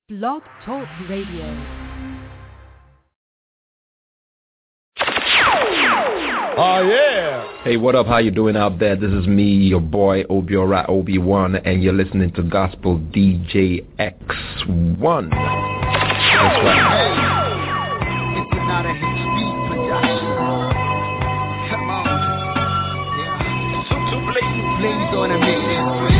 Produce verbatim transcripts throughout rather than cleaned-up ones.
Blog Talk Radio. Oh, yeah. Hey, what up? How you doing out there? This is me, your boy, Obiora Obi one, and you're listening to Gospel D J X one. That's right. It's another H B production. Come on. Yeah. Two, two blaze, blaze on a mix.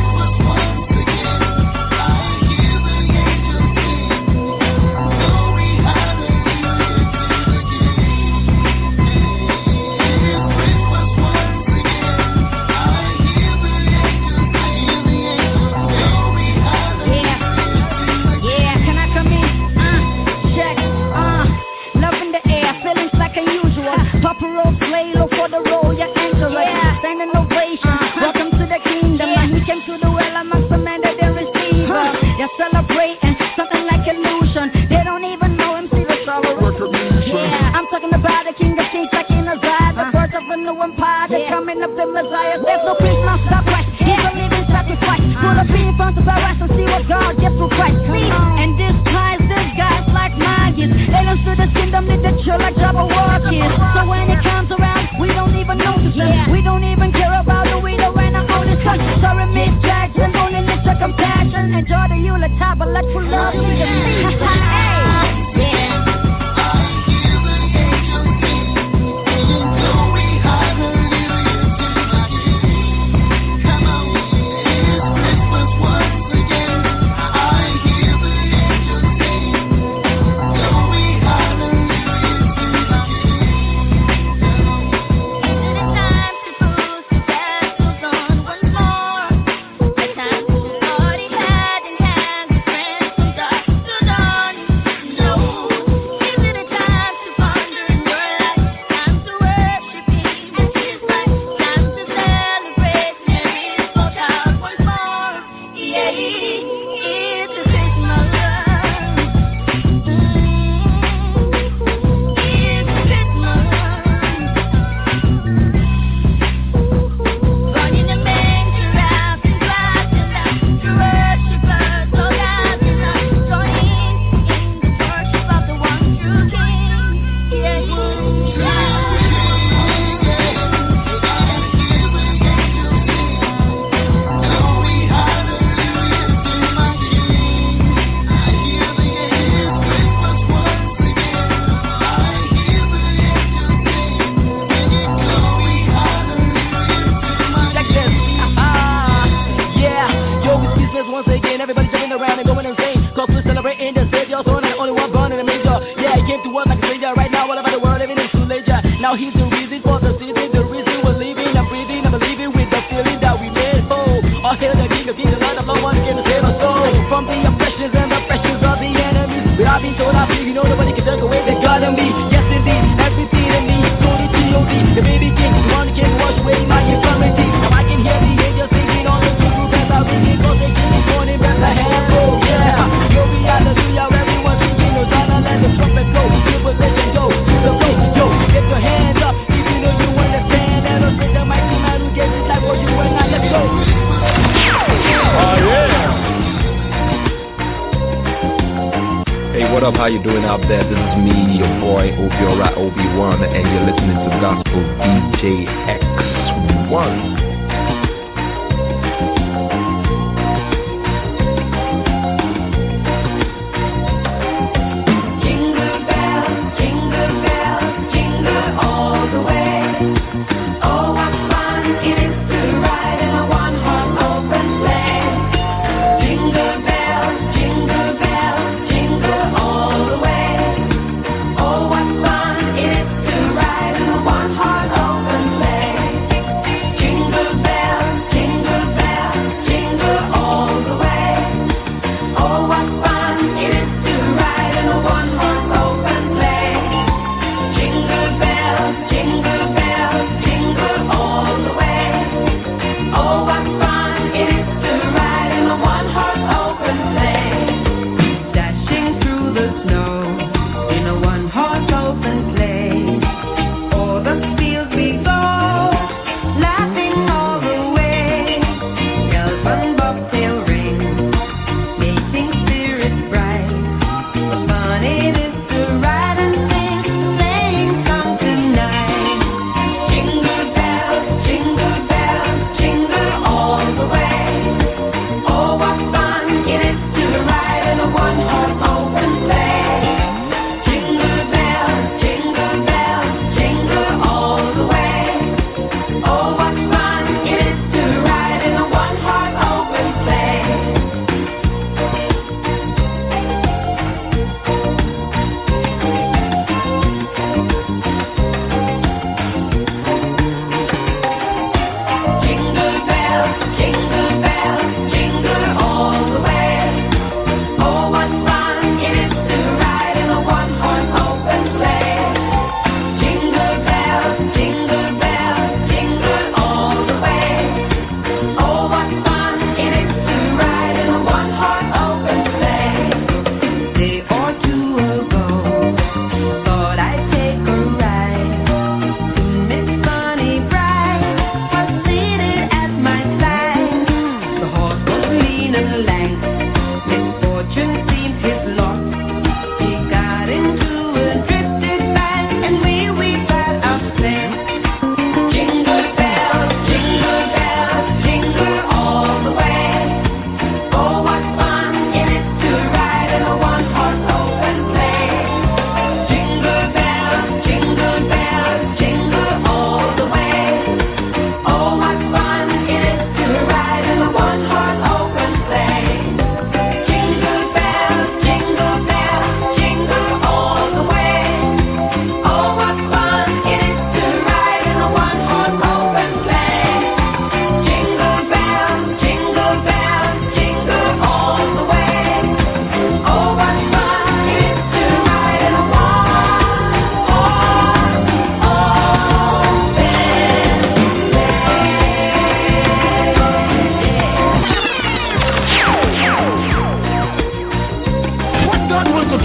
How you doing out there? This is me, your boy, Obiora Obi one, and you're listening to Gospel D J X one. Jingle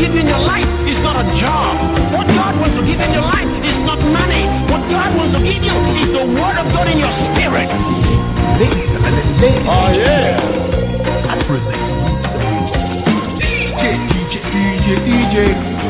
give you in your life is not a job. What God wants to give in your life is not money. What God wants to give you is the word of God in your spirit. Oh yeah. I present D J, D J, D J, D J.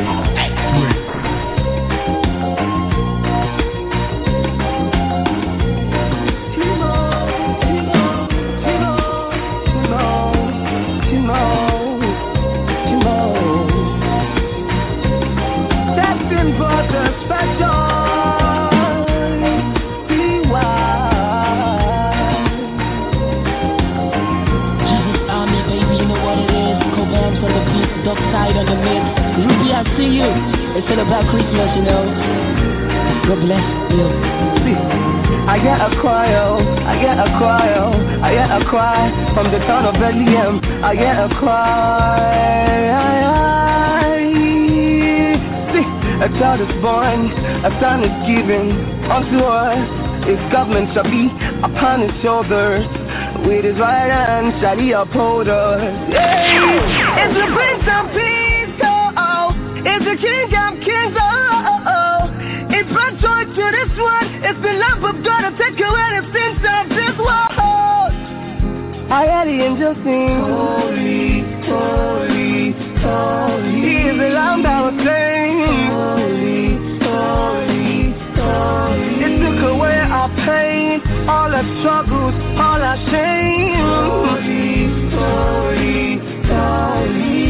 It's all about Christmas, you know. God bless you. See, I get a cry, oh, I get a cry, oh, I get a cry from the town of Bethlehem. I get a cry. See, a child is born, a son is given unto us. His government shall be upon his shoulders. With his right hand shall he uphold us. Yeah. It's the Prince of Peace, oh, oh. It's the King of Kings, oh, oh, oh. It brought joy to this world. It's the love of God to take away the sins of this world. I hear the angels sing, holy, holy, holy. He is the Lamb that was slain, holy, holy, holy. It took away our pain, all our struggles, all our shame. Holy, holy, holy.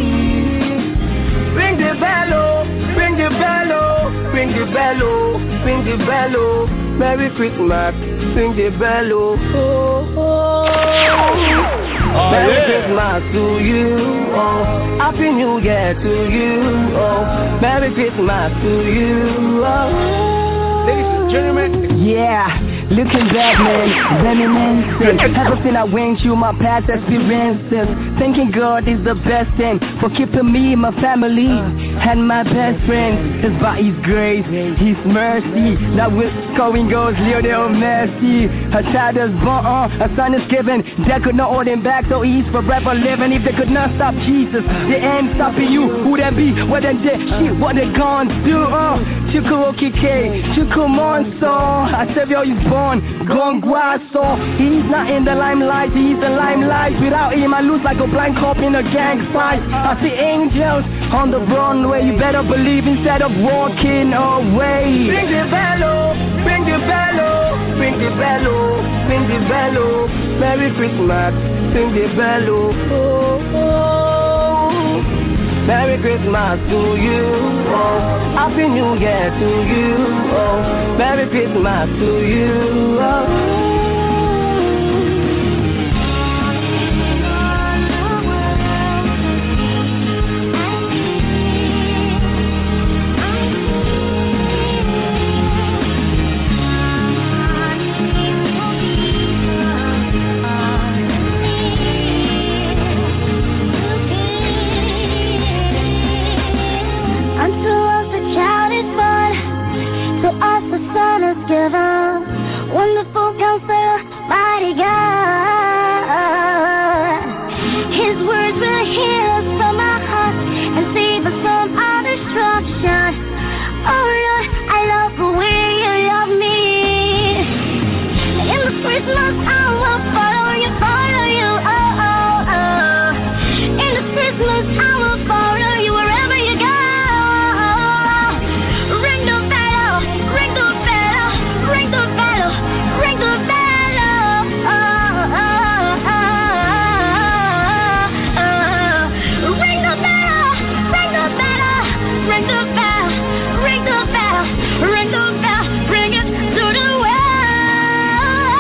Ring the bell, oh, ring the bell, oh, ring the bell, oh, ring the bell, oh. Merry Christmas, ring the bell, oh, oh, oh. Oh, Merry yeah. Christmas to you, oh. Happy New Year to you, oh. Merry Christmas to you, oh. Ladies and gentlemen. Yeah, looking back, man, reminiscing. Everything I went through, my past experiences. Thanking God is the best thing for keeping me, my family, and my best friends. It's by His grace, His mercy. Now we're going goes, Lionel Messi. A child is born, a son is given. They could not hold him back, so he's forever living. If they could not stop Jesus, they ain't stopping you. Who they be? What they did? Shit, what they gonna do? Uh, Chuku Okike, Chuku Monso. A savior is born, Gongwaso. He's not in the limelight, he's the limelight. Without him, I lose like a blind cop in a gang fight. I see angels on the runway. You better believe instead of walking away. Ring the bell, oh, ring the bell, oh, ring the bell, oh, ring the bell, oh. Merry Christmas, ring the bell, oh, oh, oh. Merry Christmas to you, oh. Happy New Year to you, oh. Merry Christmas to you, oh. Wonderful Counselor, mighty God. His words will heal us from our hearts and save us from our destruction. Oh Lord, I love the way you love me. In the Christmas I will follow you, follow you, oh, oh, oh. In the Christmas I will follow you wherever you go. Ring the bell, ring the bell, ring the bell. Ring the bell, oh, oh, oh, oh, oh. Ring the bell, ring the bell, ring the bell, ring the bell, ring the bell, bring it to the world.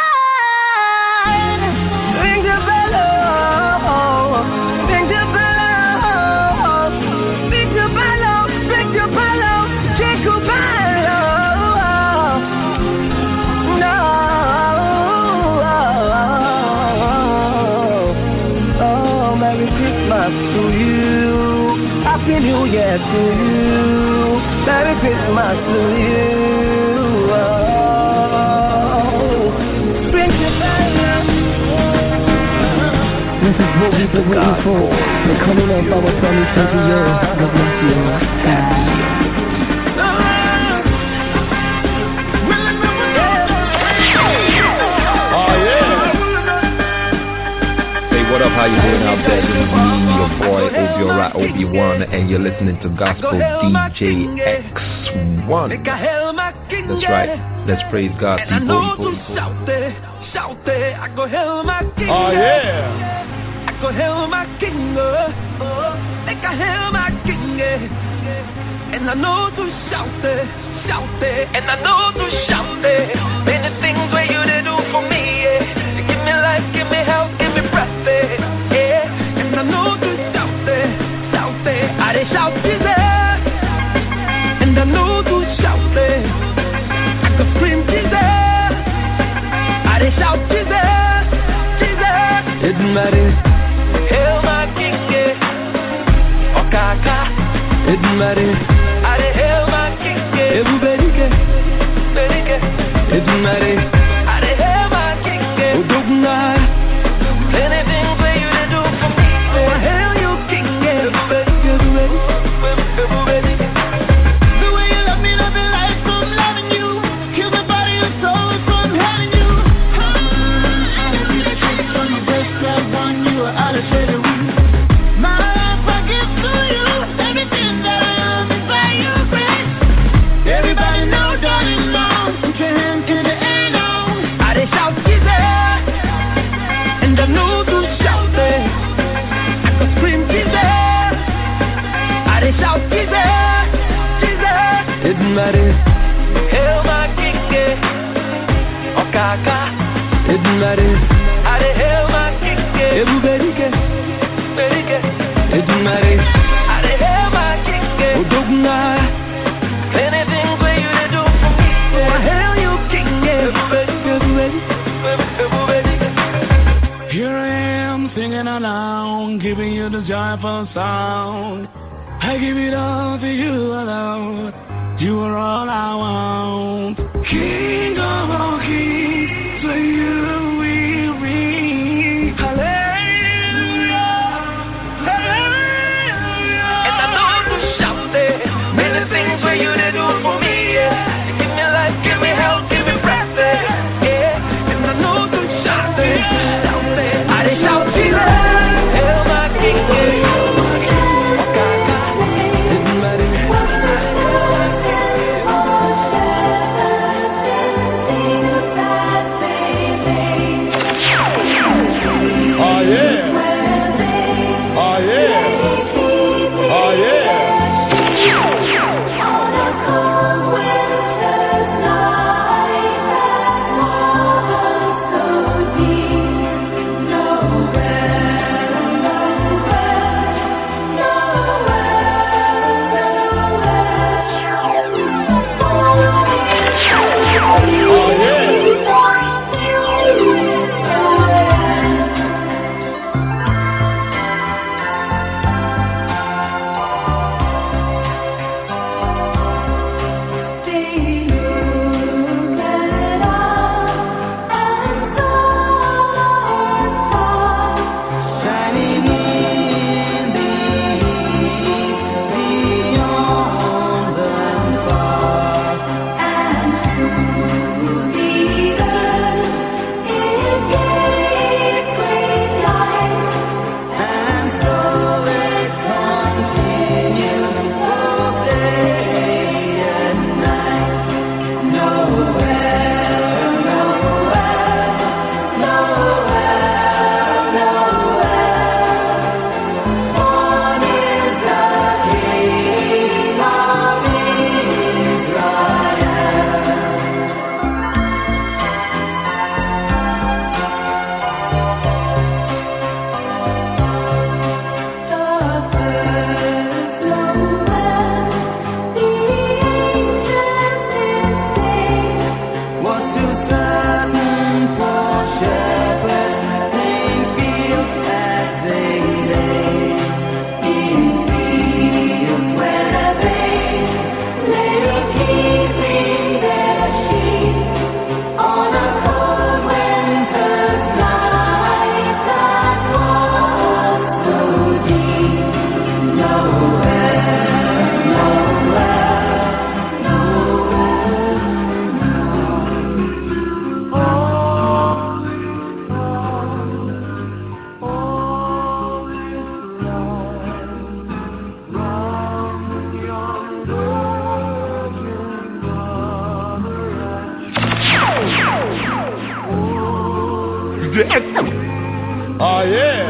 Ring the bell, oh, ring the bell, oh, ring the bell, ring the bell, jingle bell, oh, no. Merry Christmas to you, Happy New Year to you, Merry Christmas to you, oh. Bring the fire. This is what we listening to Gospel. The coming of our twenty twenty years. God bless you. What up, how you doing out there? This is me, your boy, Obiora Obi One, and you're listening to Gospel D J X one. That's right. Let's praise God, people. people, people. Oh, yeah. I go hail my king, oh, make I hail my king, and I know to shout it, shout it, and I know to shout it. Many things where you they do for me, yeah. Give me life, give me health, give me breath, yeah. And I know to shout it, shout it. I they shout Jesus, and I know to shout it. I can scream Jesus, I they shout Jesus, Jesus. It matters. Hail my king, yeah. Okaka. It matters. I dey hail my king, yeah. Everybody can. Everybody can. It matters. I dey hail my king, yeah. Odogna. Many things where you dey do for me, so I hail you, king, yeah. Everybody, everybody, everybody. The way you love me, love me like I'm loving you. Heal my body and soul from having you. I can see the trace on your breast, that one you are out of shape. My life I give to you. Everything that I am is by your grace. Everybody know, darling, know. Put your hands in the air now. I dey shout Jesus, and I know to shout it. I can scream Jesus. I dey shout Jesus, Jesus. It matters. Hail my king, yeah. Okaka. It matters. I dey hail my king, yeah. Everybody can. Everybody can. It matters. I dey hail my king, yeah. Odogna. Many things where you dey do for me, so I hail you, king, yeah. Everybody, everybody, everybody. Here I am singing along, giving you the joyful sound. I give it all to you alone. You are all I want. King of all kings, to you we ring. Hallelujah, hallelujah. And I know to shout it. Many things where you they do for me, yeah. Give me life, give me health, give me breath, yeah. And I know to shout it, shout it. I dey shout Jesus, hail my king, yeah. It matters. Oh yeah.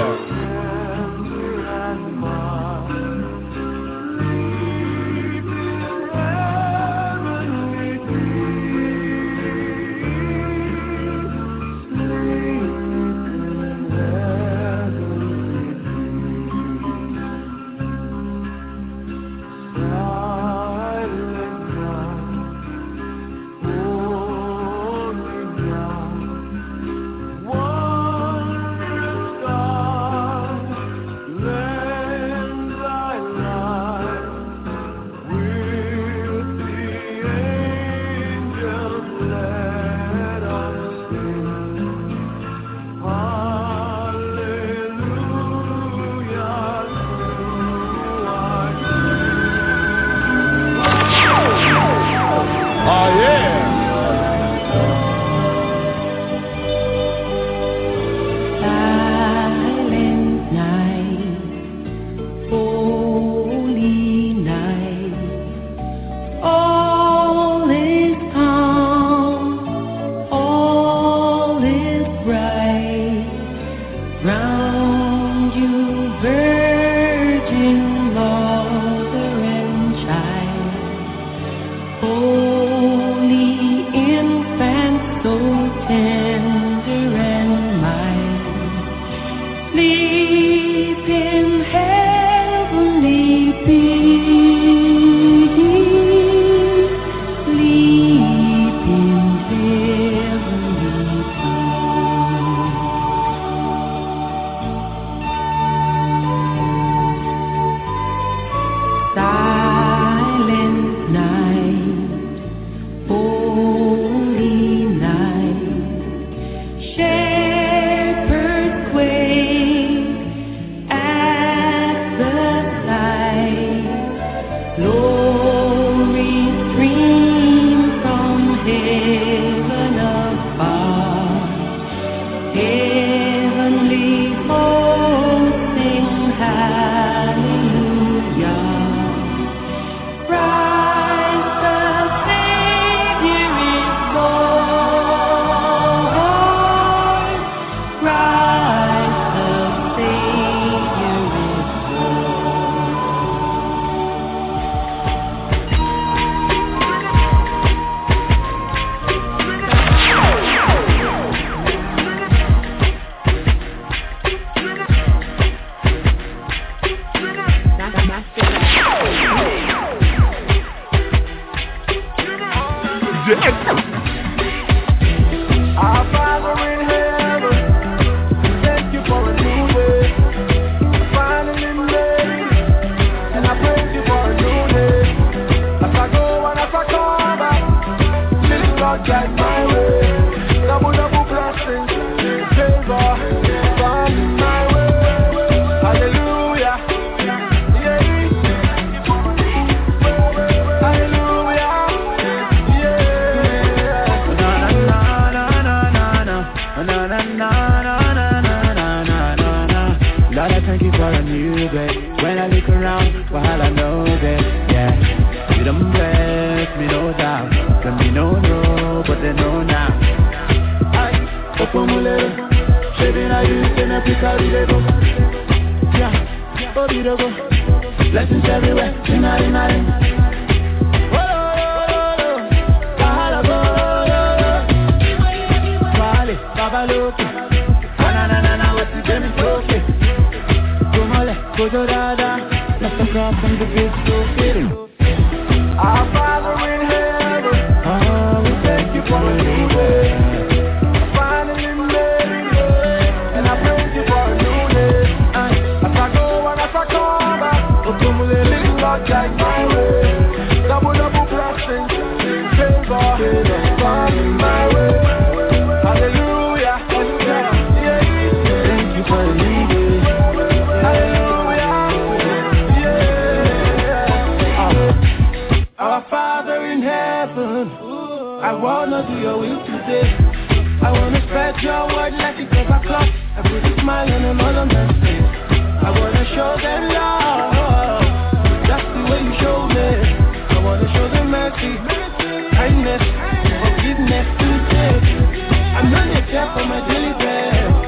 Kindness, forgiveness, to take. I'm not your chef for my daily bread.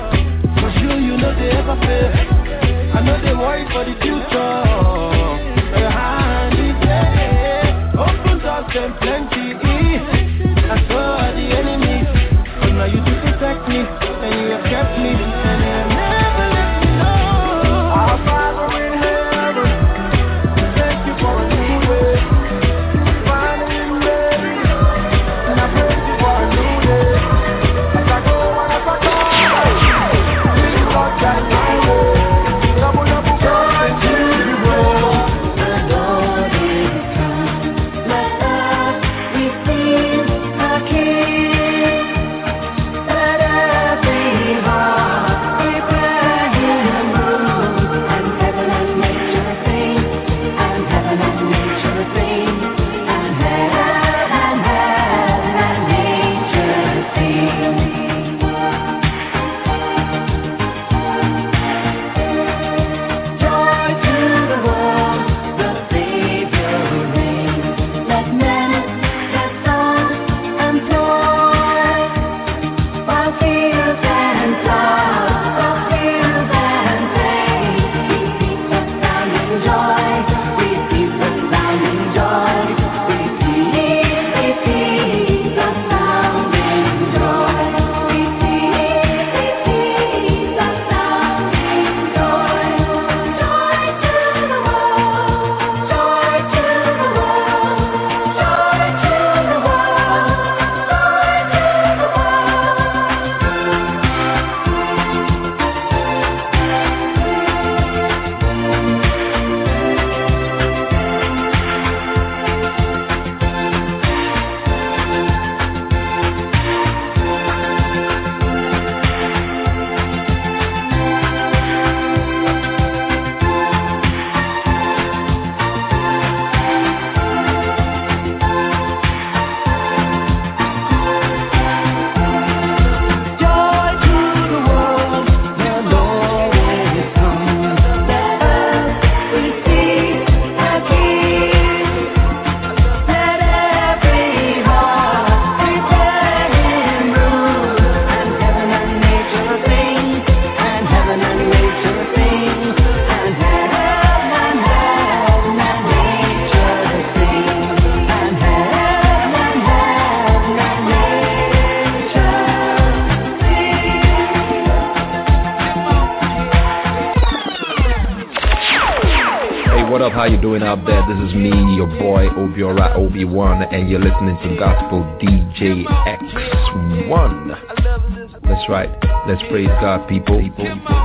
you doing out there? This is me, your boy Obi Alright Obi One, and you're listening to Gospel D J X one. That's right. Let's praise God, people. people, people.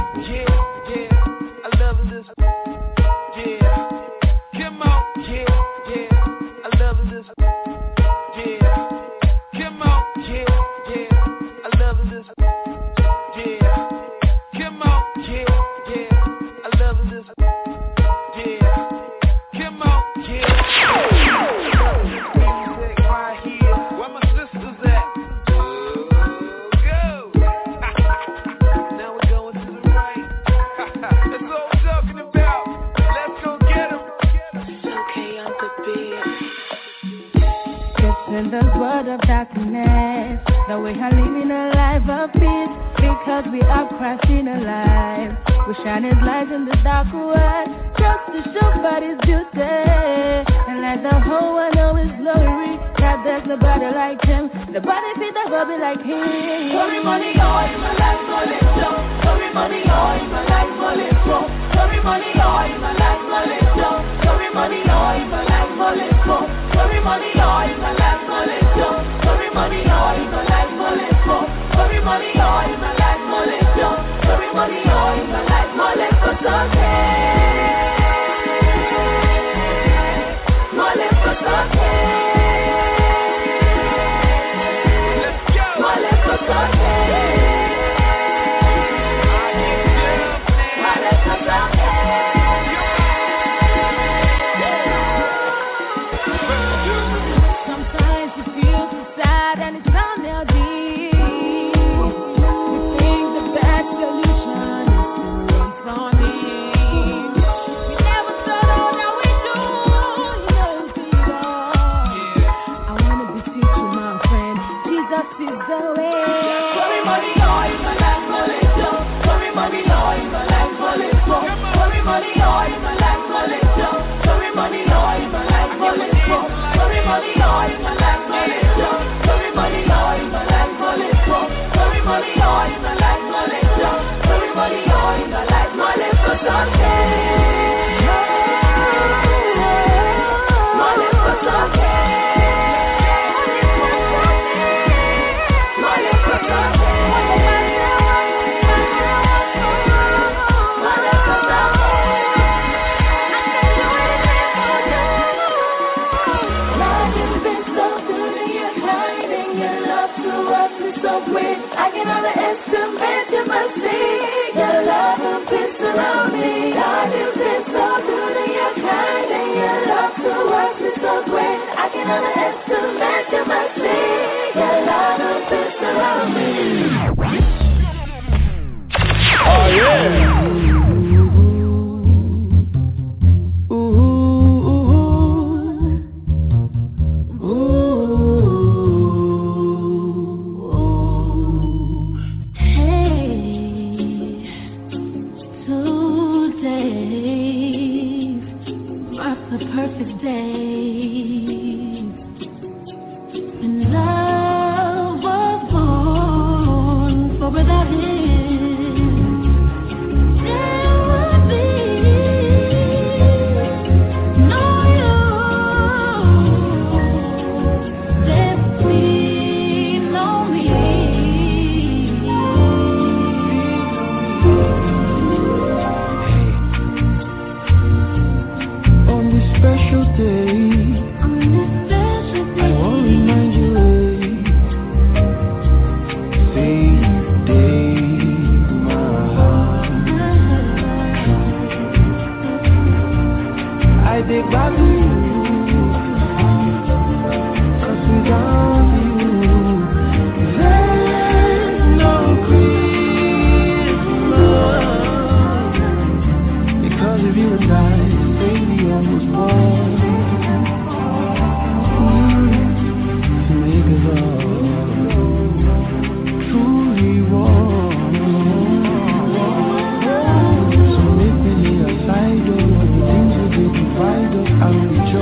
I will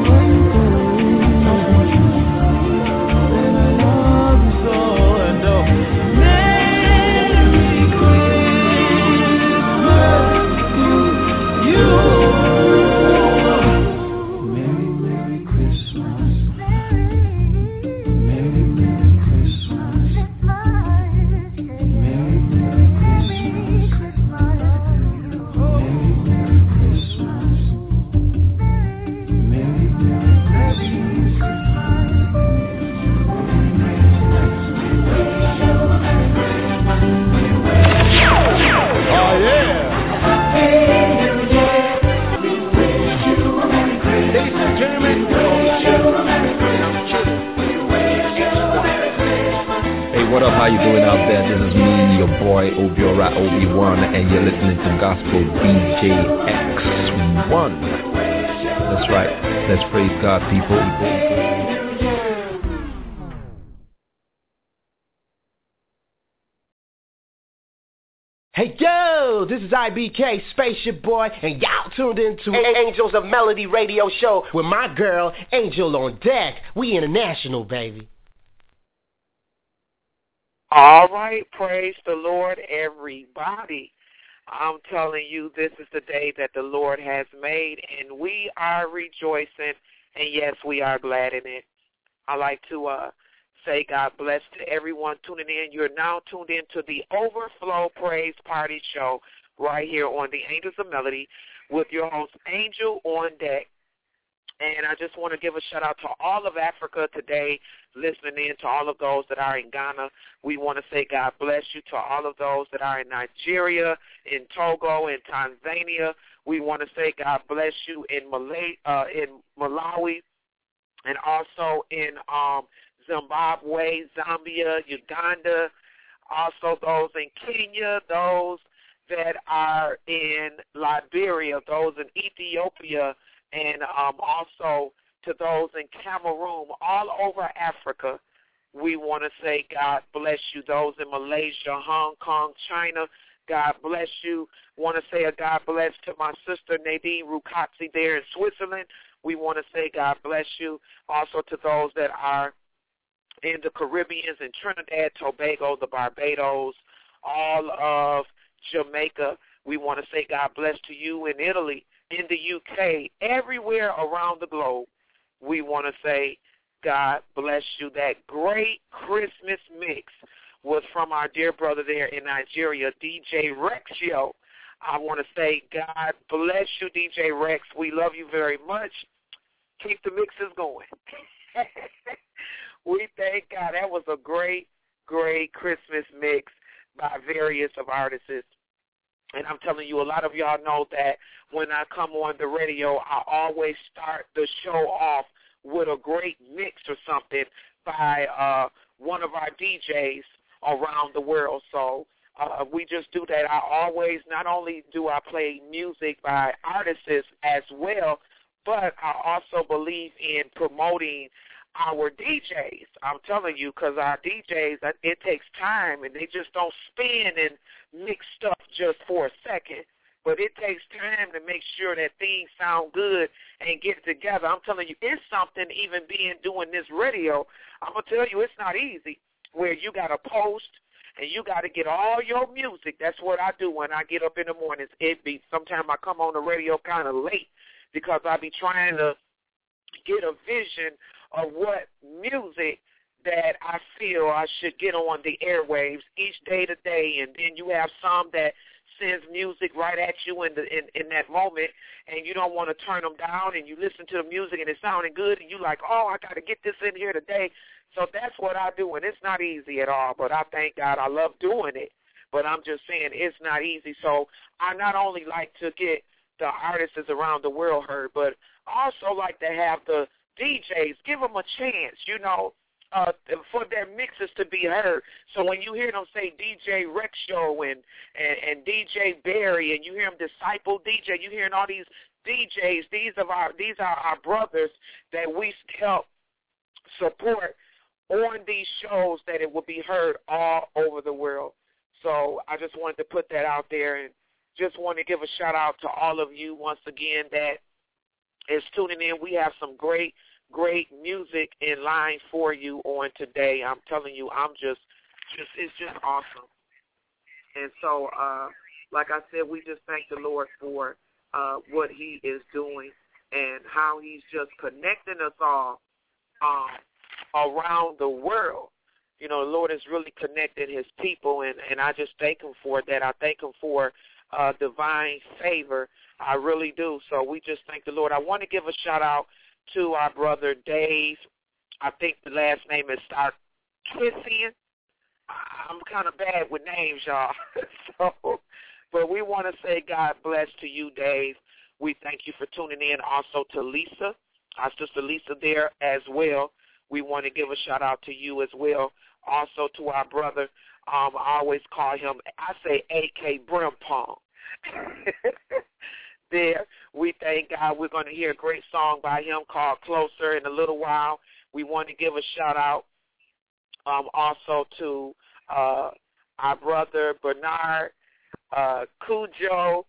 What up, how you doing out there? This is me, your boy, Obiora Obi-Wan, and you're listening to Gospel D J X one. That's right. Let's praise God, people. Hey yo, this is I B K, Spaceship Boy, and y'all tuned into Angels of Melody radio show with my girl, Angel on Deck. We international, baby. All right, praise the Lord, everybody. I'm telling you, this is the day that the Lord has made, and we are rejoicing, and yes, we are glad in it. I like to uh, say God bless to everyone tuning in. You're now tuned in to the Overflow Praise Party Show right here on the Angels of Melody with your host, Angel on Deck. And I just want to give a shout-out to all of Africa today, listening in, to all of those that are in Ghana. We want to say God bless you. To all of those that are in Nigeria, in Togo, in Tanzania, we want to say God bless you in Malay, uh, in Malawi, and also in um, Zimbabwe, Zambia, Uganda, also those in Kenya, those that are in Liberia, those in Ethiopia, and um, also to those in Cameroon, all over Africa. We want to say God bless you. Those in Malaysia, Hong Kong, China, God bless you. Want to say a God bless to my sister Nadine Rukatsi there in Switzerland. We want to say God bless you. Also to those that are in the Caribbean, in Trinidad, Tobago, the Barbados, all of Jamaica. We want to say God bless to you in Italy, in the U K, everywhere around the globe. We want to say God bless you. That great Christmas mix was from our dear brother there in Nigeria, D J Rexio. I want to say God bless you, D J Rex. We love you very much. Keep the mixes going. We thank God. That was a great, great Christmas mix by various of artists. And I'm telling you, a lot of y'all know that when I come on the radio, I always start the show off with a great mix or something by uh, one of our D Js around the world. So uh, we just do that. I always, not only do I play music by artists as well, but I also believe in promoting our D Js. I'm telling you, because our D Js, it takes time, and they just don't spin and mix stuff just for a second. But it takes time to make sure that things sound good and get together. I'm telling you, it's something even being doing this radio. I'm going to tell you, it's not easy, where you got to post and you got to get all your music. That's what I do when I get up in the mornings. It be sometimes I come on the radio kind of late because I be trying to get a vision of what music that I feel I should get on the airwaves each day to day. And then you have some that sends music right at you in, the, in in that moment, and you don't want to turn them down, and you listen to the music and it's sounding good, and you like, oh, I got to get this in here today. So that's what I do, and it's not easy at all, but I thank God I love doing it. But I'm just saying it's not easy. So I not only like to get the artists around the world heard, but I also like to have the D Js, give them a chance, you know, uh, for their mixes to be heard. So when you hear them say D J Rexio and, and, and D J Barry, and you hear them Disciple D J, you hearing all these D Js, these, of our, these are our brothers that we help support on these shows, that it will be heard all over the world. So I just wanted to put that out there, and just want to give a shout-out to all of you once again that is tuning in. We have some great, great music in line for you on today. I'm telling you, I'm just, just it's just awesome. And so, uh, like I said, we just thank the Lord for uh, what he is doing and how he's just connecting us all um, around the world. You know, the Lord is really connecting his people, and, and I just thank him for that. I thank him for uh, divine favor. I really do. So we just thank the Lord. I want to give a shout-out to our brother Dave. I think the last name is Sartwisian. I'm kind of bad with names, y'all. so, but we want to say God bless to you, Dave. We thank you for tuning in. Also to Lisa, our sister Lisa there as well. We want to give a shout-out to you as well. Also to our brother, um, I always call him, I say A K Brimpong. There, we thank God. We're going to hear a great song by him called Closer in a little while. We want to give a shout-out um, also to uh, our brother Bernard uh, Cujo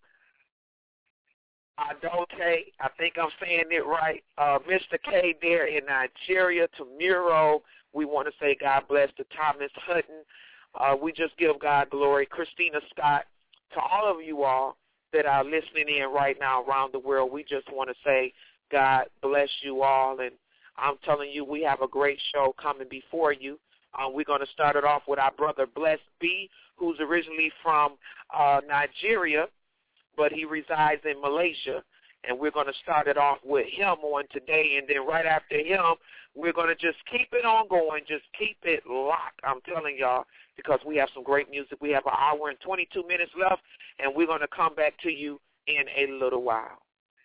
Adote. I think I'm saying it right. Uh, Mister K there in Nigeria, to Muro. We want to say God bless to Thomas Hutton. Uh, we just give God glory. Christina Scott, to all of you all that are listening in right now around the world, we just want to say God bless you all. And I'm telling you, we have a great show coming before you. Uh, we're going to start it off with our brother Bless B, who's originally from uh, Nigeria, but he resides in Malaysia. And we're going to start it off with him on today. And then right after him, we're going to just keep it on going, just keep it locked, I'm telling y'all, because we have some great music. We have an hour and twenty-two minutes left, and we're going to come back to you in a little while.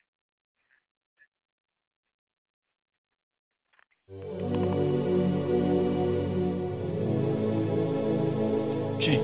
Gee.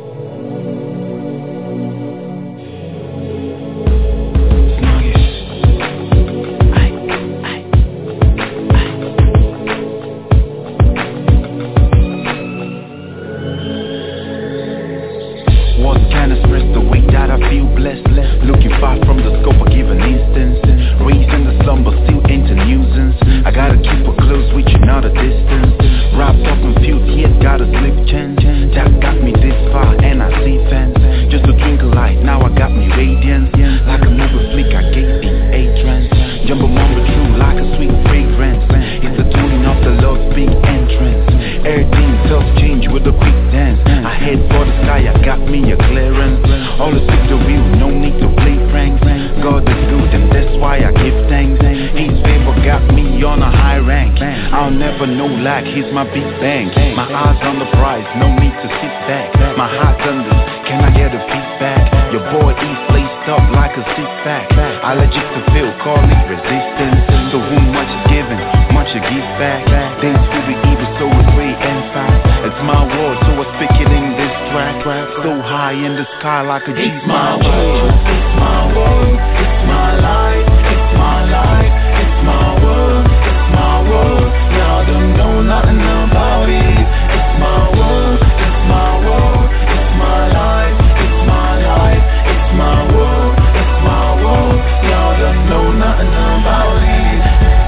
I feel blessed, blessed, looking far from the scope of given instance. Raised in the slumber, still ain't a nuisance. I gotta keep her close with you, not a distance. Wrapped up and filled, yet got a slip chance. That got me this far, and I see fans. Just a twinkle light, now I got me radiance. Like a movie flick, I gave the A-trance. Jumbo mumble true, like a sweet fragrance. It's the tuning of the Lord's big entrance. Everything tough change with a quick dance. I head for the sky, I got me a clearance. All the stick to real, no need to play pranks. God is good and that's why I give thanks. His favor got me on a high rank. I'll never know lack, he's my big bank. My eyes on the prize, no need to sit back. My heart under, can I get a feedback? Your boy is laced up like a six pack. Allergic to feel, call it resistance. To whom much is given, much you give back. Dance to the evil, so it's way and fast. It's my world, so I speak it in this track. So high in the sky like a G. It's my world, it's my world, it's my life, it's my life, it's my world, it's my world. Y'all don't know nothing about it. It's my world, it's my world, it's my life, it's my life, it's my world, it's my world. Y'all don't know nothing about it.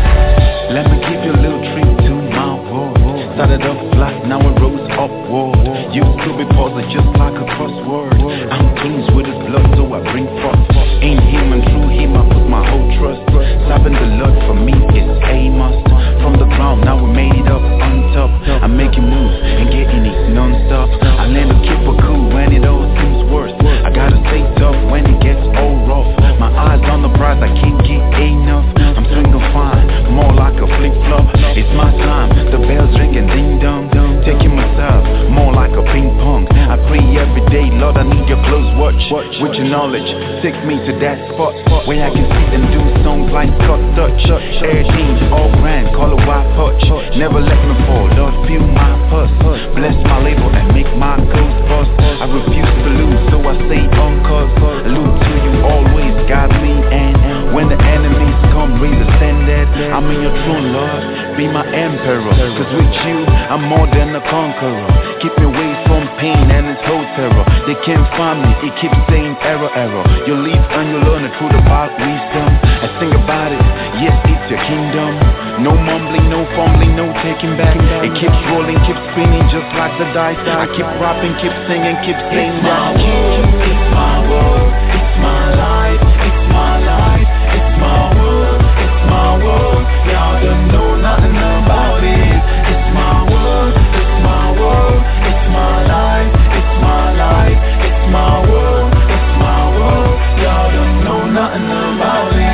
Let me give you a little treat to my world. Started up flat, now it rose upward. Used to be puzzled just like a crossword. I'm cleansed with his blood, so I bring forth. In him and through him I put my whole trust. Serving the Lord for me is a must. From the ground, now we made it up on top. I'm making moves and getting it non-stop. I learn to keep it cool when it all seems worse. I gotta stay tough when it gets all rough. My eyes on the prize, I can't get enough. I'm swinging fine, more like a flip-flop. It's my time, the bells ringing ding-dong. Taking myself, more like a ping-pong. I pray every day, Lord, I need your close watch. With your knowledge, take me to that spot where I can sit and do songs like Scott Dutch. Everything's all grand, call it white touch. Never let me fall, Lord, feel my pulse. Bless my label and make my goals bust. I refuse to lose, so I stay on cause. Allude to you always, guide me, and when the enemies come, raise a standard. I'm in your throne, Lord, be my emperor. Cause with you, I'm more than a conqueror. Keep me away from pain and its whole terror. They can't find me, it keeps saying error, error. You live and you learn it through the Bible wisdom. and sing about it. Yes, it's your kingdom. No mumbling, no fumbling, no taking back. It keeps rolling, keeps spinning just like the dice. I keep rapping, keep singing, keep saying that. It's my world, it's my life, it's my life, it's my world, it's my world. Y'all don't know nothing about it. It's my world, it's my world, it's my life, it's my life, it's my world, it's my world. Y'all don't know nothing about it.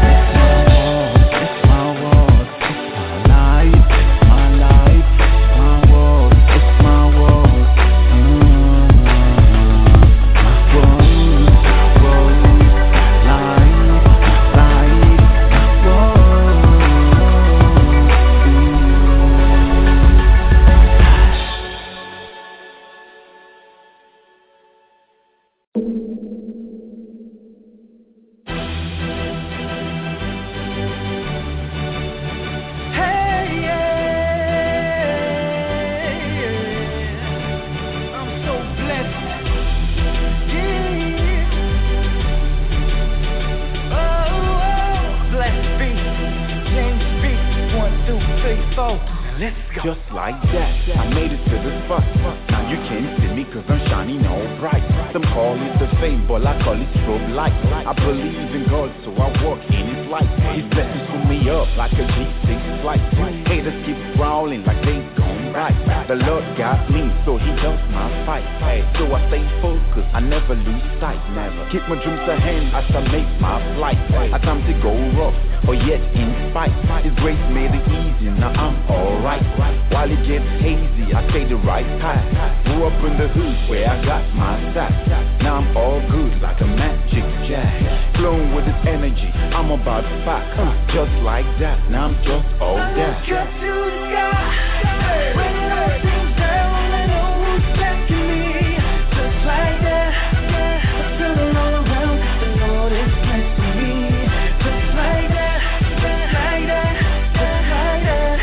Just like that, I made it to the spot. Now you can't see me cause I'm shining all bright. Some call it the fame, but I call it strobe light. I believe in God, so I walk in His light. His blessings pull me up like a G six flight. Haters keep growling like they gone right. The Lord got me, so He does my fight. So I stay focused, I never lose sight. Never keep my dreams ahead as I make my flight. I time to go rough, but yet in spite, His grace made it easy. Now I'm alright. While it gets hazy, I stay the right path. Grew up in the hood where I got my stats. Now I'm all good like a magic jack. Flowing with this energy, I'm about to pack. Just like that, now I'm just all that. Look up to the sky, when it all seems down, I know who's backing me. Just like that, I turn all around, the Lord is blessing me. Just like that, just like that, just like that.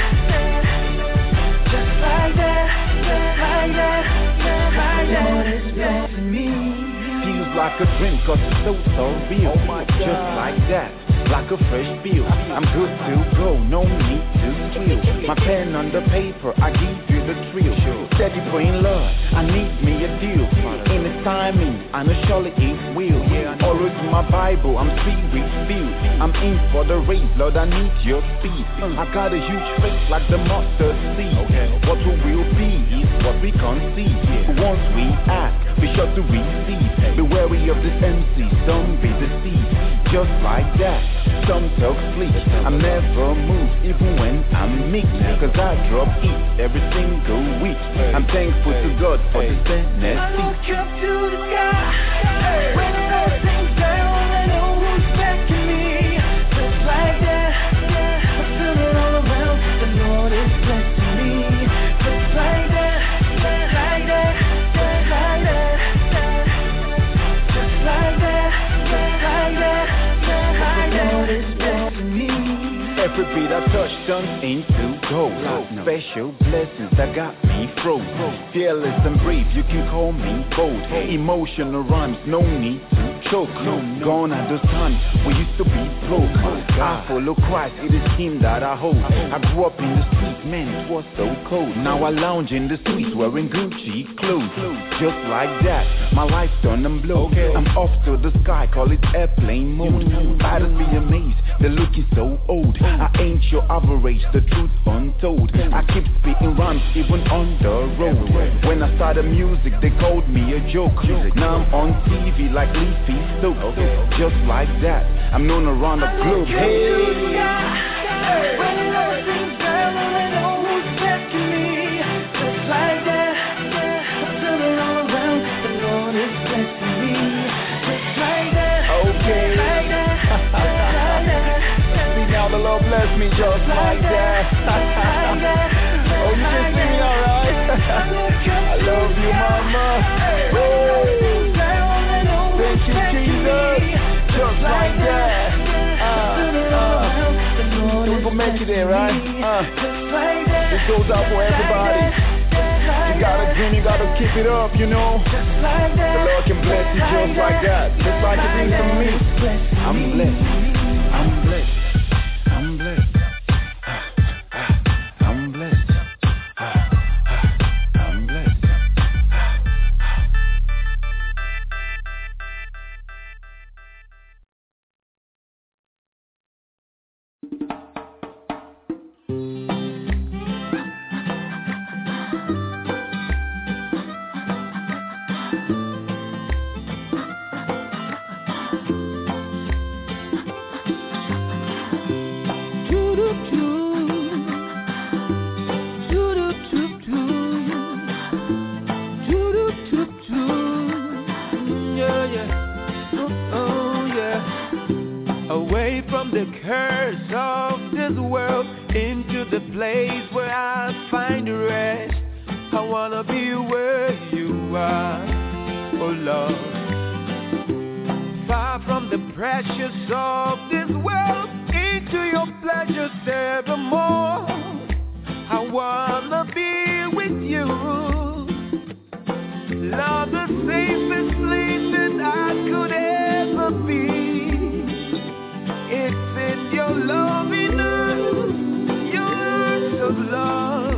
Just like that, just like that, just like that. Lord is blessing me. Feels like a dream cause it's so, so real. Oh my God. Just like that, like a fresh feel. I'm good to go, no need to squeal. My pen on the paper, I give you the thrill. Steady praying, Lord, I need me a deal. In His timing, I know surely it will. Always in my Bible, I'm spirit filled. I'm in for the race, Lord, I need your speed. I got a huge faith like the mustard seed. What we will be is what we can't see. Once we ask, be sure to receive. Be wary of this M C, don't be deceived. Just like that, some talk sleep. I never move even when I'm meek, cause I drop each every single week. I'm thankful to God for this Tennessee. I look up to the sky, when it all seems down, I know who's backing me. Just like that, I turn it all around, the Lord is blessing me. Just like that, just like that, just like that. Just like that, just like that, just like that. The Lord is blessing me. Every beat I touch turns into gold. Special blessings that got me froze. Fearless and brave, you can call me bold. Emotional rhymes, no need to choke. Gone are those times we used to be broke. I follow Christ, it is Him that I hold. I grew up in the streets, man, it was so cold. Now I lounge in the streets wearing Gucci clothes. Just like that, my life's done and blow. I'm off to the sky, call it airplane mode. Fighters be amazed, the look is so old. I ain't your average, the truth untold. I keep speaking rhymes even on the road. When I started music, they called me a joke. Now I'm on T V like Leafy Soap. Just like that, I'm known around the globe. Hey. When it all seems down, I know who's backing me. Just like that, I turn it all around, the Lord is blessing me. Just like that, okay. Just like that, just like that. See now the Lord bless me just like that. Oh, you can see me alright. I love you, mama. Oh. Thank you, Jesus. Just like that. Uh, uh. We're gonna make it there, right? Uh. This goes out for everybody. You gotta dream, you gotta keep it up, you know. The Lord can bless you just like that. Just like it is for me. I'm blessed. I'm blessed. the place where I find rest. I wanna be where you are, oh Lord. Far from the pressures of this world, into your pleasures evermore. I wanna be with you, Lord, the safest place that I could ever be. It's in your loving arms, your arms of love.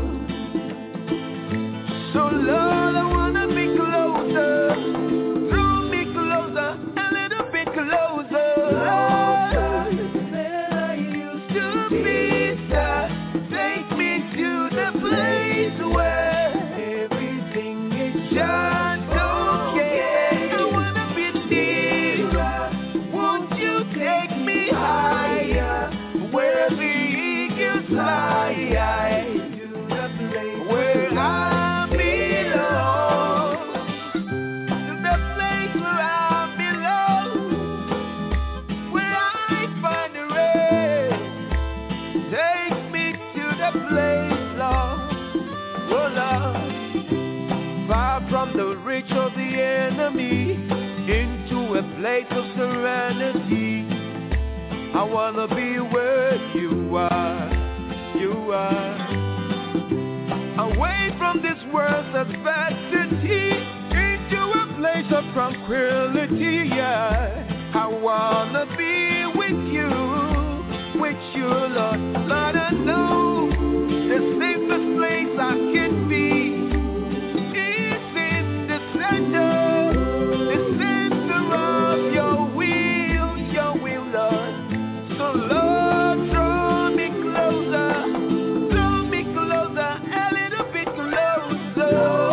So Lord, I wanna be closer, draw me closer, a little bit closer. Lord, than I used to be. Take me to the place where everything is just okay. I wanna be near. Won't you take me higher, where the eagles fly, to the place where I belong, to the place where I belong, where I find rest. Take me to the place, Lord, oh Lord, far from the reach of the enemy, into a place of serenity. I wanna be where you are, you are. Away from this world's adversity, into a place of tranquility, yeah. I wanna be with you, with you, Lord. Lord, I know the safest place I can be is in the center, the center of your will, your will, Lord. So Lord, draw me closer, draw me closer, a little bit closer.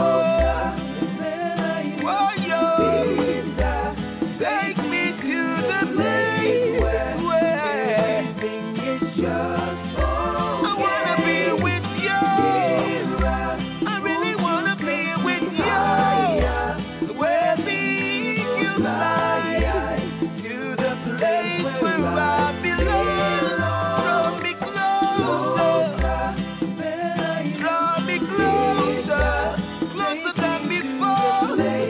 Oh, yeah. Take me to the place where everything is just. I wanna be with you. I really wanna be with you. Where the eagles fly, to the place where I belong. Draw me closer, draw me closer, closer than before.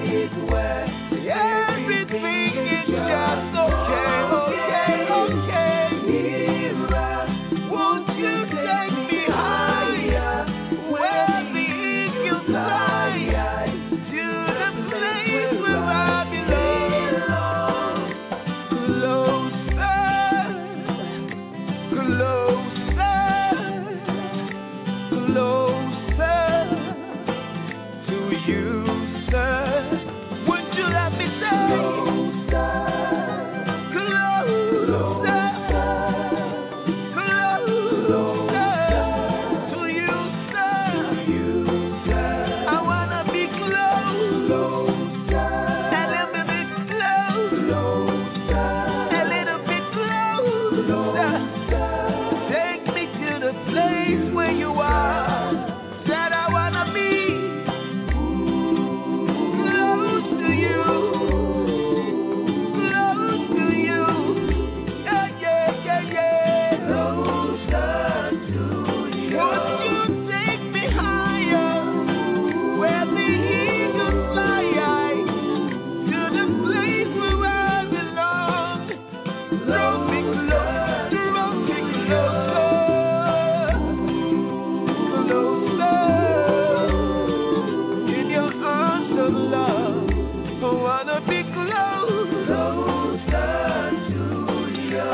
Everything is just okay, okay, okay. Won't you take me higher, where the eagles fly, to the place where I belong? Closer, closer, closer to you, sir. Would you let me say closer, closer to you, sir? I wanna be close, a little bit close, a little bit closer. Take me to the place where you are, that I wanna be close to you, close to you. Yeah, yeah, yeah, yeah. Closer to you. Would you take me higher, where the eagles fly, to the place where I belong? Draw me closer, draw me closer, closer, in your arms of love. I wanna be close, closer to you,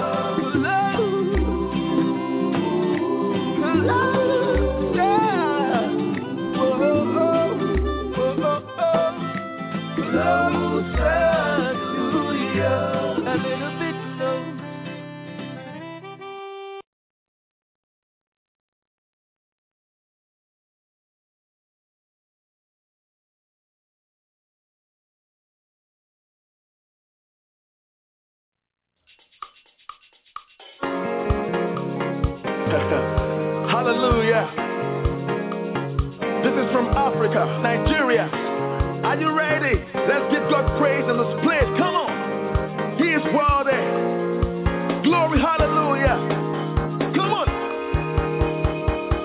closer, closer, oh, oh, oh, oh, oh. Closer to you, a little bit closer. Hallelujah. This is from Africa, Nigeria. Are you ready? Let's give God praise in this place. Come on. He is worthy. Glory, hallelujah. Come on.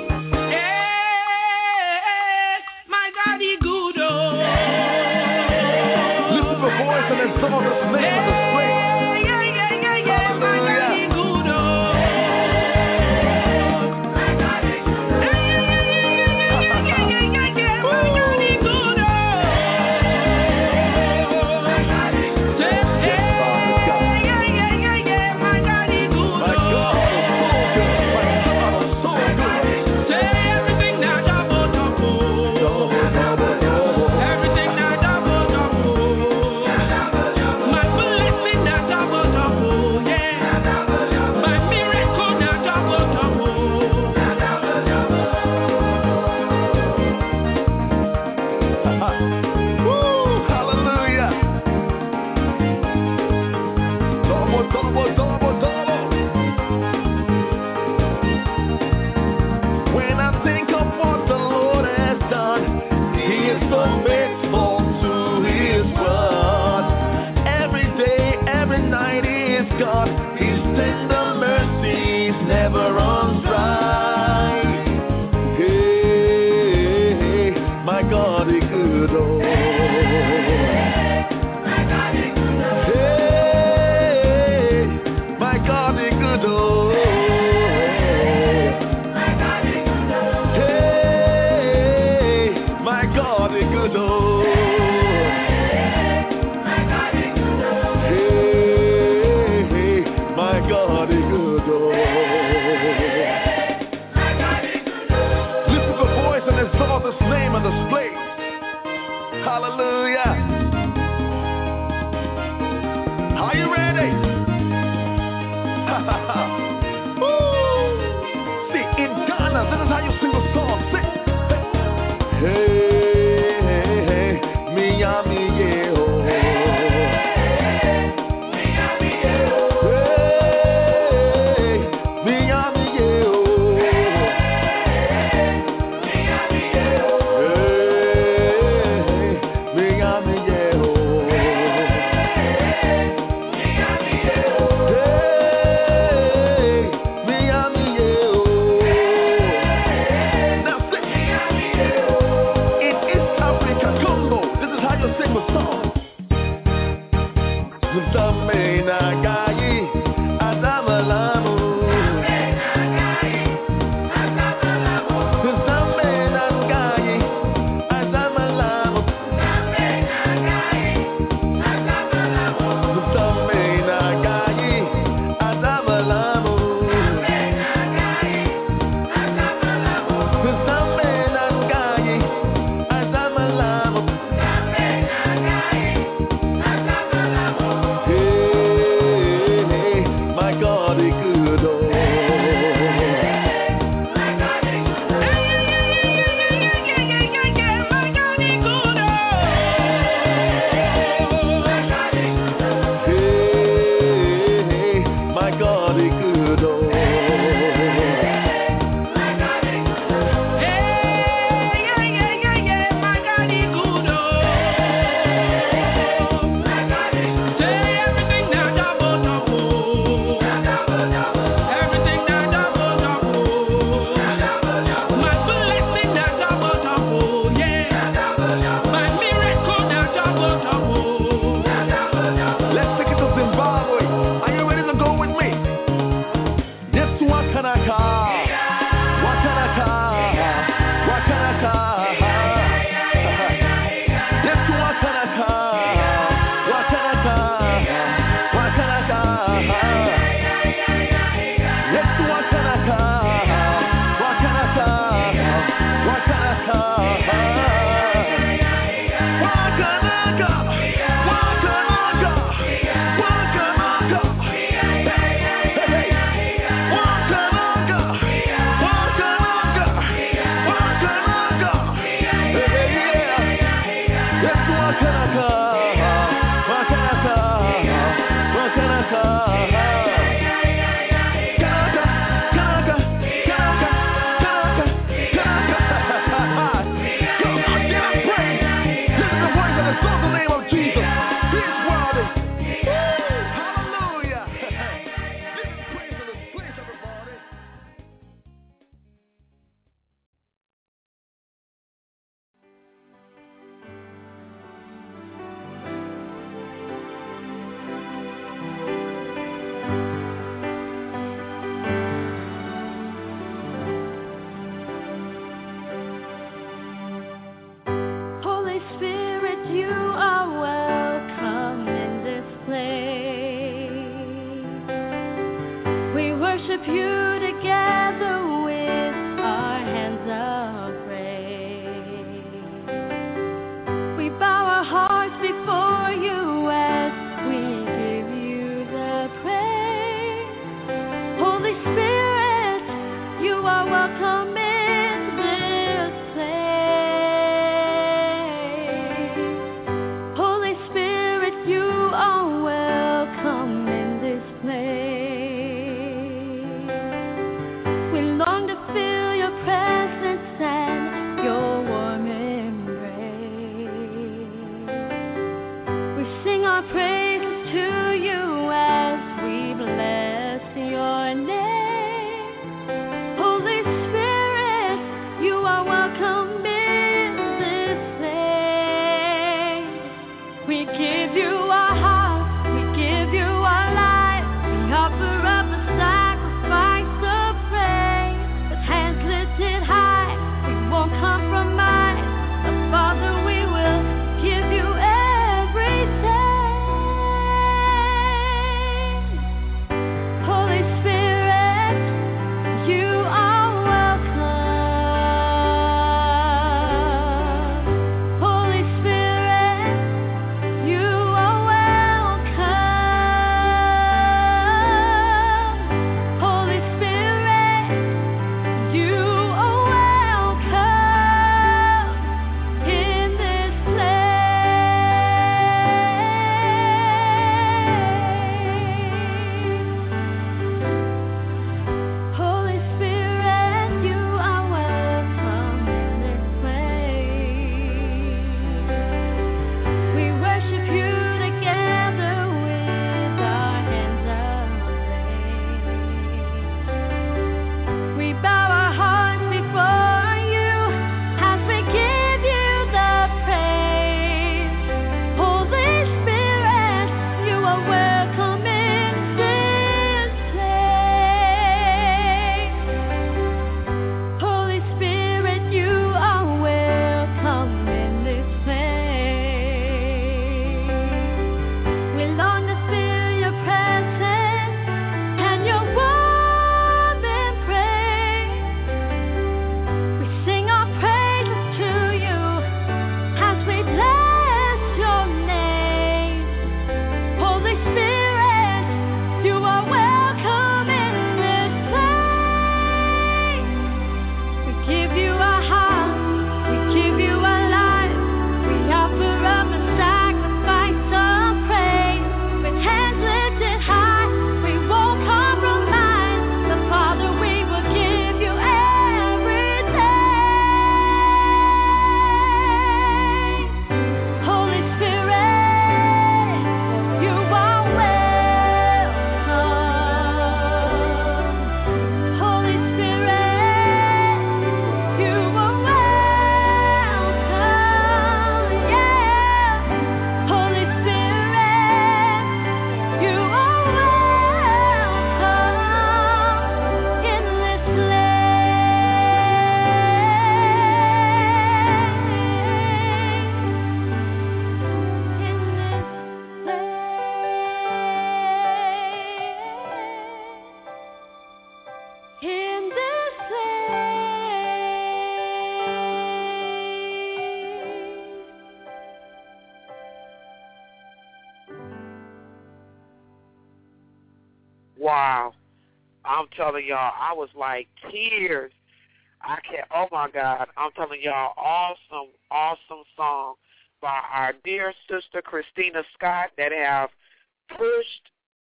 Wow. I'm telling y'all, I was like tears. I can't, oh my God. I'm telling y'all, awesome, awesome song by our dear sister Christina Scott that have pushed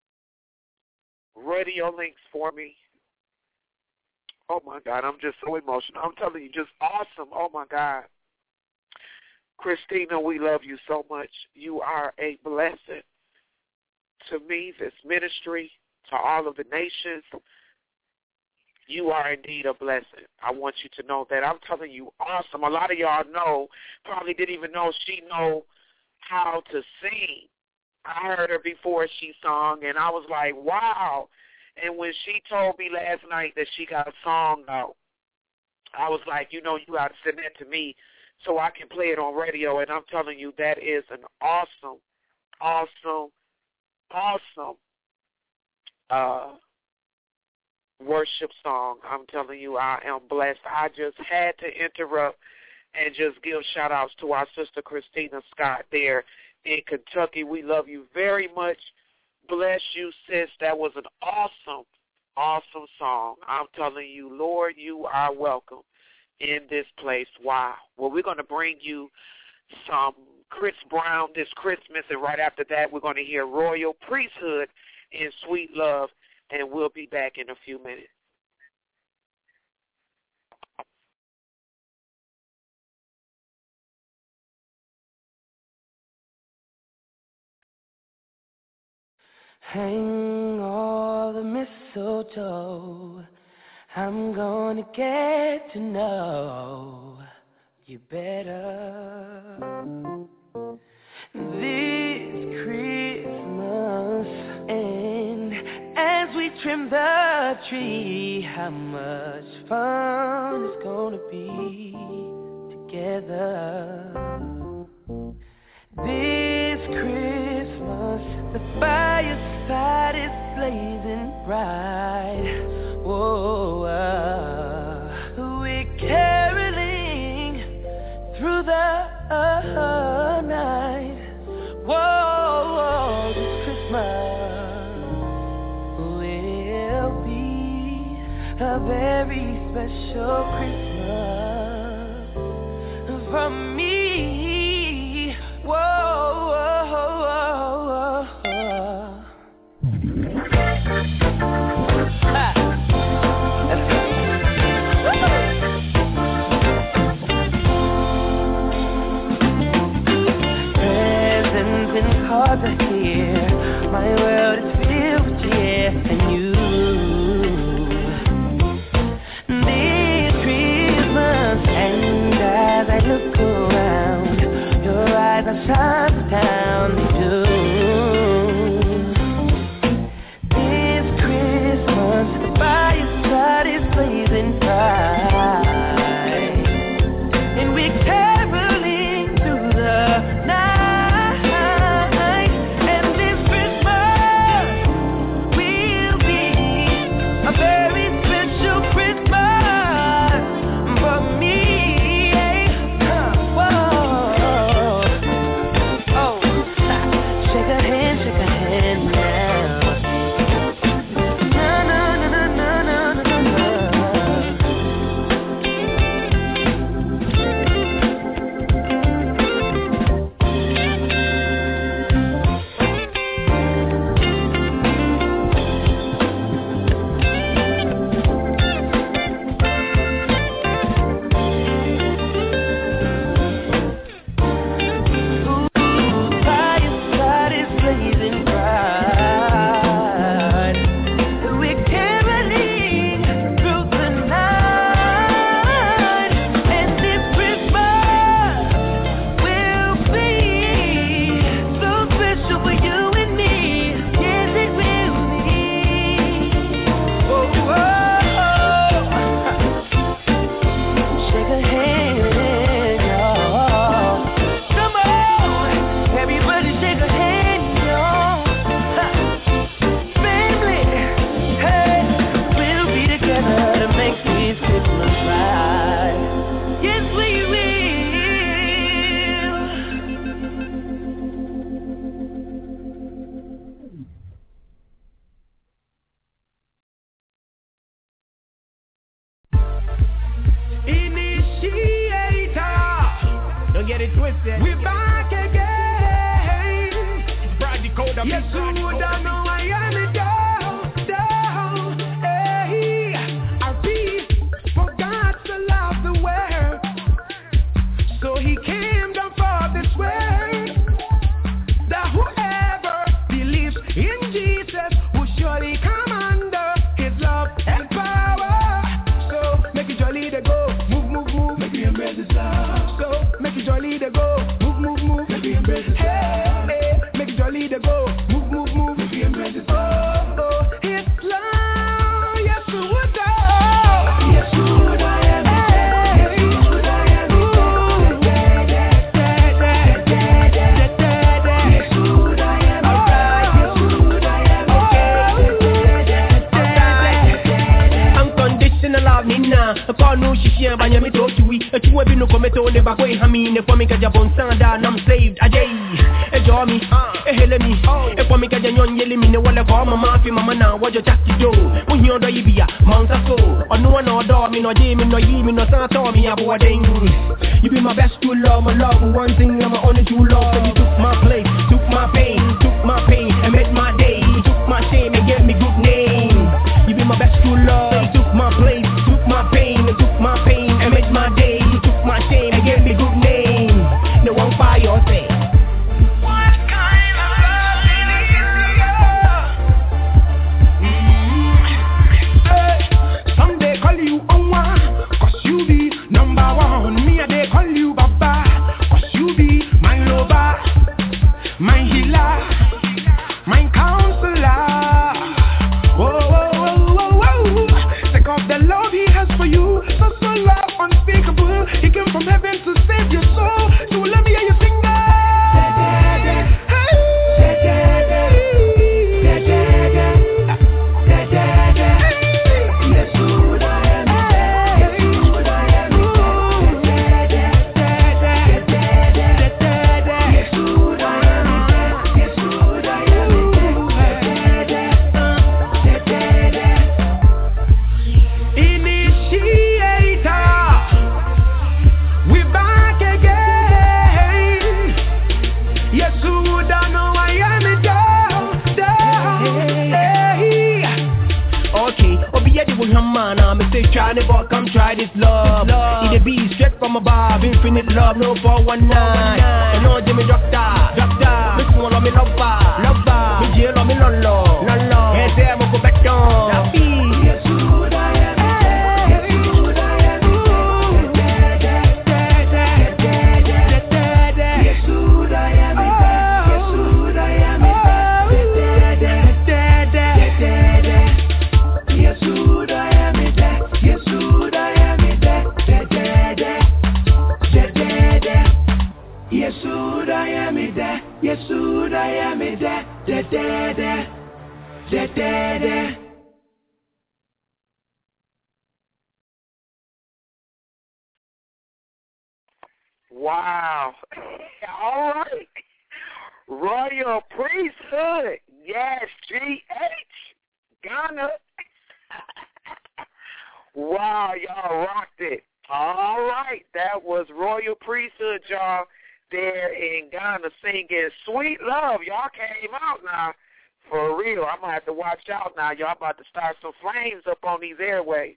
radio links for me. Oh my God, I'm just so emotional. I'm telling you, just awesome. Oh my God. Christina, we love you so much. You are a blessing to me, this ministry, to all of the nations. You are indeed a blessing. I want you to know that. I'm telling you, awesome. A lot of y'all know, probably didn't even know she know how to sing. I heard her before she sung, and I was like, wow. And when she told me last night that she got a song out, I was like, you know, you got to send that to me so I can play it on radio. And I'm telling you, that is an awesome, awesome, awesome uh, worship song. I'm telling you, I am blessed. I just had to interrupt and just give shout-outs to our sister Christina Scott there in Kentucky. We love you very much. Bless you, sis. That was an awesome, awesome song. I'm telling you, Lord, you are welcome in this place. Wow. Well, we're going to bring you some Chris Brown this Christmas, and right after that, we're going to hear Royal Priesthood in Sweet Love, and we'll be back in a few minutes. Hang all the mistletoe, I'm gonna get to know you better this Christmas. And as we trim the tree, how much fun it's gonna be together this Christmas. The fireside is blazing bright. Whoa, uh, we're caroling through the uh, night. Whoa, whoa, this Christmas will be a very special Christmas from me. Whoa, whoa, whoa, whoa, whoa. Ah. Presents and cards are here. My world is filled with cheer and you. This get it twisted. We back again. Brad the code of yes, you don't know I am it down, down. Hey, I read for God to love the world, so He came down for this world. That whoever believes in Jesus will surely come under His love and power. So make it jolly to go, move, move, move. Make it embrace His love. So make it jolly to go, move, move, move. Make it embrace His love. Hey, hey, make it jolly to go, move, move, move. Make it embrace His love. Oh, oh, His love, yes, you would go. Yes, you would, I am. Konu shishia banya mi to tuwi etuwe bi no kometo ne bakwe hami ne kwa mi kaja bonsanda nam saved ajay e jo mi e hele mi e kwa mi kaja nyon yele mi ne wala ko mama fi mama na wojo chaki do unhi odo yibia monta so onu na odo mi no ji mi no yi mi no san to mi abo den. You be my best true love, my love, one thing I'm only true love. So you took my place, took my pain, took my pain and made my day. You took my shame and gave me good name. You be my best true love. So you took my place, took my pain, and took my pain and made my day. You took my shame and gave me good name. No one fire your say. What kind of love is this? Hey, some they call you Onwa, cause you be number one. Me they call you Baba, cause you be my lover, my healer, my counselor. Whoa, whoa, whoa, whoa, whoa. Take off the love He has for you. So, so love unspeakable. He came from heaven to save your soul. So let me hear you sing that. Try never come try this love. love. It be straight from above, infinite love, no four one nine. And no Jimmy Doctor, Doctor. This one of me lover, lover. Me jail of me lolo, lolo. And there we go back down. Now be. Yes, who I am. Yesud I am it da da da da da da. Wow. All right. Royal Priesthood. Yes, G H. Ghana. Wow, y'all rocked it. All right. That was Royal Priesthood, y'all. There in Ghana singing Sweet Love. Y'all came out now. For real. I'm going to have to watch out now. Y'all about to start some flames up on these airways.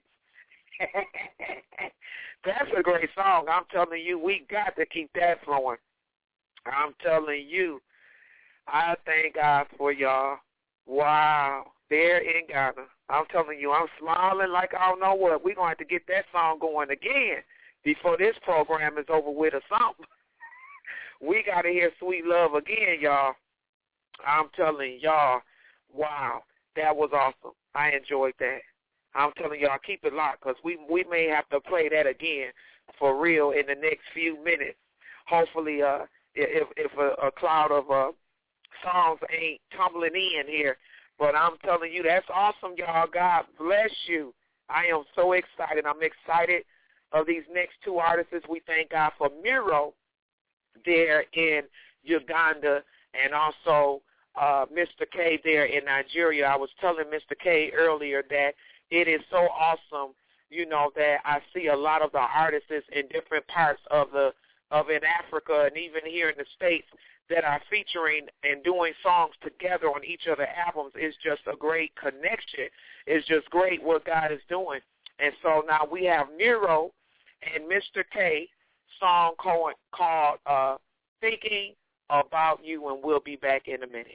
That's a great song. I'm telling you, we got to keep that flowing. I'm telling you, I thank God for y'all. Wow. There in Ghana. I'm telling you, I'm smiling like I don't know what. We're going to have to get that song going again before this program is over with or something. We got to hear Sweet Love again, y'all. I'm telling y'all, wow, that was awesome. I enjoyed that. I'm telling y'all, keep it locked because we, we may have to play that again for real in the next few minutes. Hopefully, uh, if, if a, a cloud of uh, songs ain't tumbling in here. But I'm telling you, that's awesome, y'all. God bless you. I am so excited. I'm excited of these next two artists. We thank God for Miro there in Uganda and also uh, Mister K there in Nigeria. I was telling Mister K earlier that it is so awesome, you know, that I see a lot of the artists in different parts of the of in Africa and even here in the States that are featuring and doing songs together on each of the albums. Is just a great connection. It's just great what God is doing. And so now we have Nero and Mister K song called, called uh, Thinking About You, and we'll be back in a minute.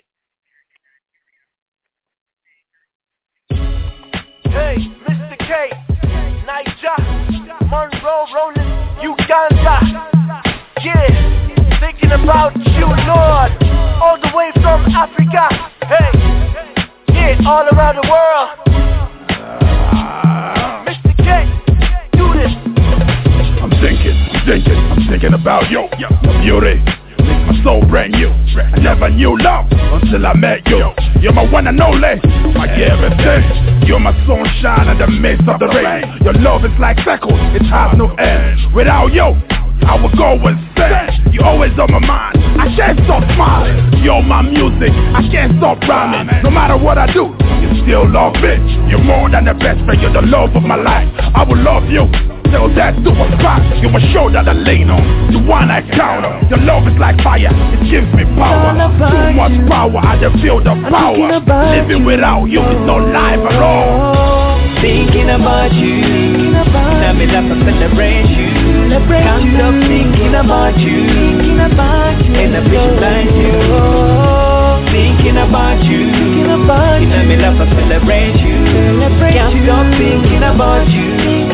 Hey, Mister K, Niger, Monroe, Roland, Uganda. Yeah, thinking about you, Lord, all the way from Africa. Hey, yeah, all around the world. Mister K, do this. I'm thinking, I'm thinking, I'm thinking about you, your beauty. My soul brand new. I never knew love until I met you. You're my one and only, my everything. You're my sunshine in the midst of the rain. Your love is like circles, it has no end. Without you, I would go insane. You're always on my mind, I can't stop smiling. You're my music, I can't stop rhyming. No matter what I do, you still love me. You're more than the best friend, you're the love of my life. I will love you till that do a spot. You're a shoulder that I lean on, the one I count on. Your love is like fire, it gives me power. Too much power, I just feel the power. Living without you is no life at all. Thinking about you, now me love to celebrate you. Can't stop thinking about you, and I visualize you. Thinking about you, now me love to celebrate you. Can't stop thinking about you,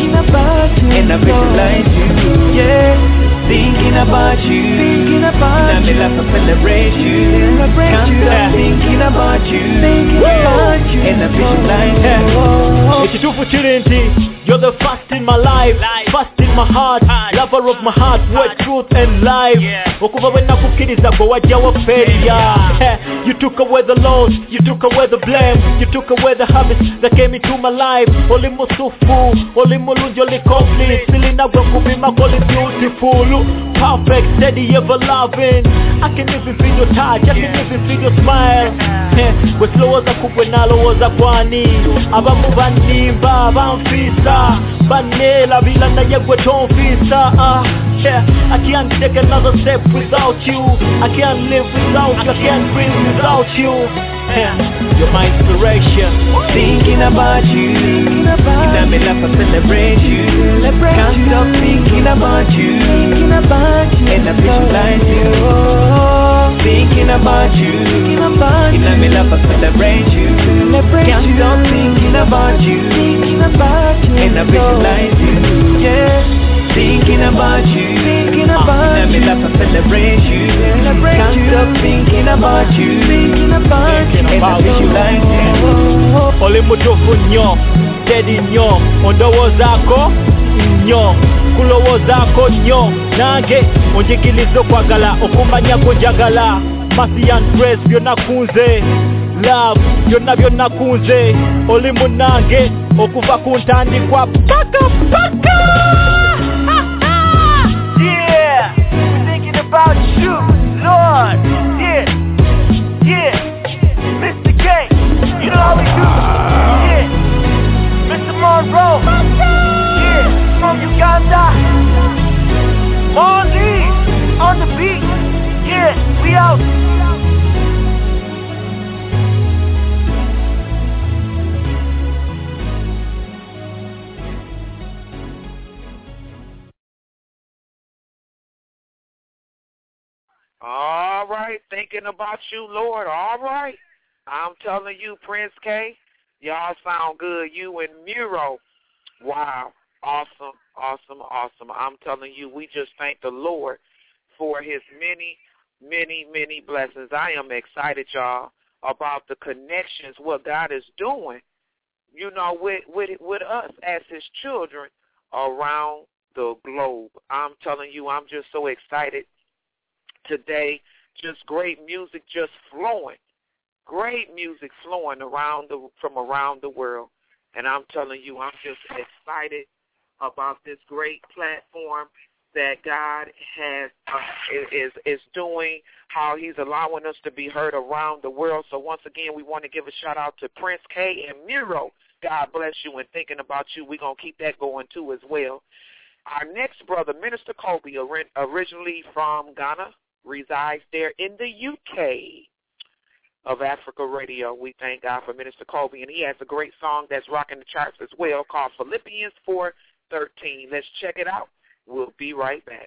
and I visualize you. Yeah. Thinking about you, thinking about now me love to celebrate you. Can't stop thinking about you, thinking about you, and I visualize you. It's two for Trinity. You're the first in my life, first in my heart, lover of my heart, word, truth and life. Okuva wena kukiriza kwa waja wa failure. You took away the loss, you took away the blame, you took away the habits that came into my life. Oli musufu, oli mulungi, oli complete. Silina gwa kubima, oli beautiful. Perfect, steady, ever loving. I can even feel your touch, I can even feel your smile. We slow as a kubwe nalo was a kwani. Abamu banimba, banfisa. Banela vilana yegwe tonfisa. Yeah, I can't take another step without you. I can't live without you, I can't breathe without you. Yeah, you're my inspiration. Thinking about you, now me love to celebrate you. Can't stop thinking about you, and I visualize you. Thinking about you, now me love to celebrate you. Can't stop thinking about you, and I visualize you. Yeah. Thinking about you, thinking about uh, you. Now me love to celebrate you. Celebrate Can't you. Stop thinking about you, thinking about you. And I visualize you. Ole mutofu nyo, steady nyo. Ondowo zako nyo, kulowo zako nyo. Nange onjigilizo kwagala, okumanya kunjagala. Mercy and grace byonna kunze. Love byonna byonna kunze. Oli munange okuva kuntandikwa paka paka. About you, Lord, yeah, yeah, Mister K, you know how we do, yeah, Mister Monroe, yeah, from Uganda, Marley, on the beat, yeah, we out. All right, thinking about you, Lord. All right. I'm telling you, Prince K, y'all sound good. You and Miro. Wow. Awesome, awesome, awesome. I'm telling you, we just thank the Lord for his many, many, many blessings. I am excited, y'all, about the connections, what God is doing, you know, with, with, with us as his children around the globe. I'm telling you, I'm just so excited today. Just great music just flowing. Great music flowing around the from around the world. And I'm telling you, I'm just excited about this great platform that God has uh, is is doing, how he's allowing us to be heard around the world. So once again, we want to give a shout out to Prince K and Miro. God bless you, and thinking about you. We're going to keep that going too as well. Our next brother, Minister Kobe, originally from Ghana, resides there in the U K of Africa Radio. We thank God for Minister Kobe, and he has a great song that's rocking the charts as well called Philippians four thirteen. Let's check it out. We'll be right back.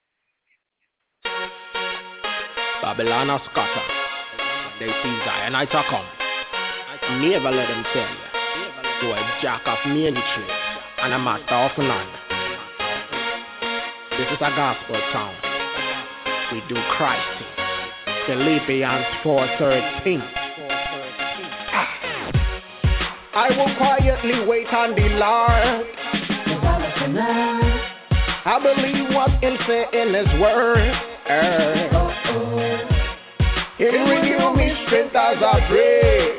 Babylon or scatter, they see Zionites are come. Never let them tell you, you are jack of many tricks and a master of none. This is a gospel town. We do Christ thing. Philippians four thirteen. I will quietly wait on the Lord. I believe what's in saying His word. He renew me strength as I pray.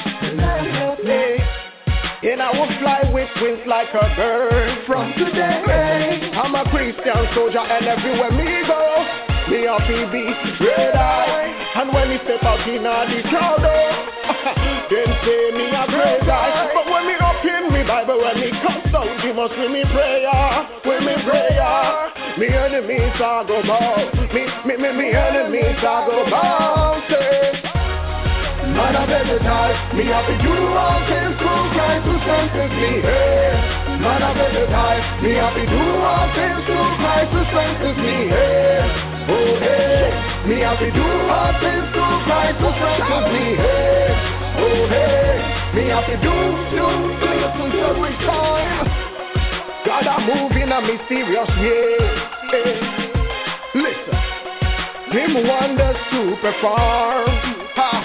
And I will fly with wings like a bird from today. I'm a Christian soldier and everywhere me go, me a P B red eye. And when me step out in the crowd, then say me a great guy. But when me up in me Bible, when me comes out, you must with me prayer, with me prayer. Me enemies are go bow, me, me, me, me enemies are go bow. Say, man of every time, me have to do all things through Christ who strengthens me. Hey, man of every time, me have to do all things through Christ who strengthens me. Hey, oh hey, me have to do all things through Christ who strengthens me. Hey, oh hey, me have to do, do, do, do every time. God a move in a mysterious way. Hey, listen, Him wonders to perform. Ha.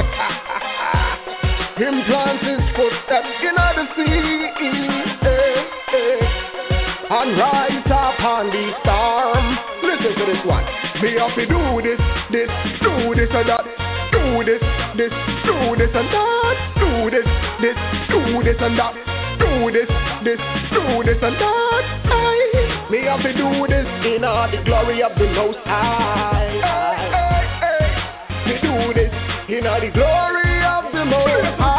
Him plants His footsteps in the sea, eh, eh, and rise upon the storm. Listen to this one. Me have to do this, this, do this and that. Do this, this, do this and that. Do this, this, do this and that. Do this, this, do this and that. Aye. Me have to do this in all the glory of the Most High. Aye, aye, aye. Me do this in all the glory of the Most High.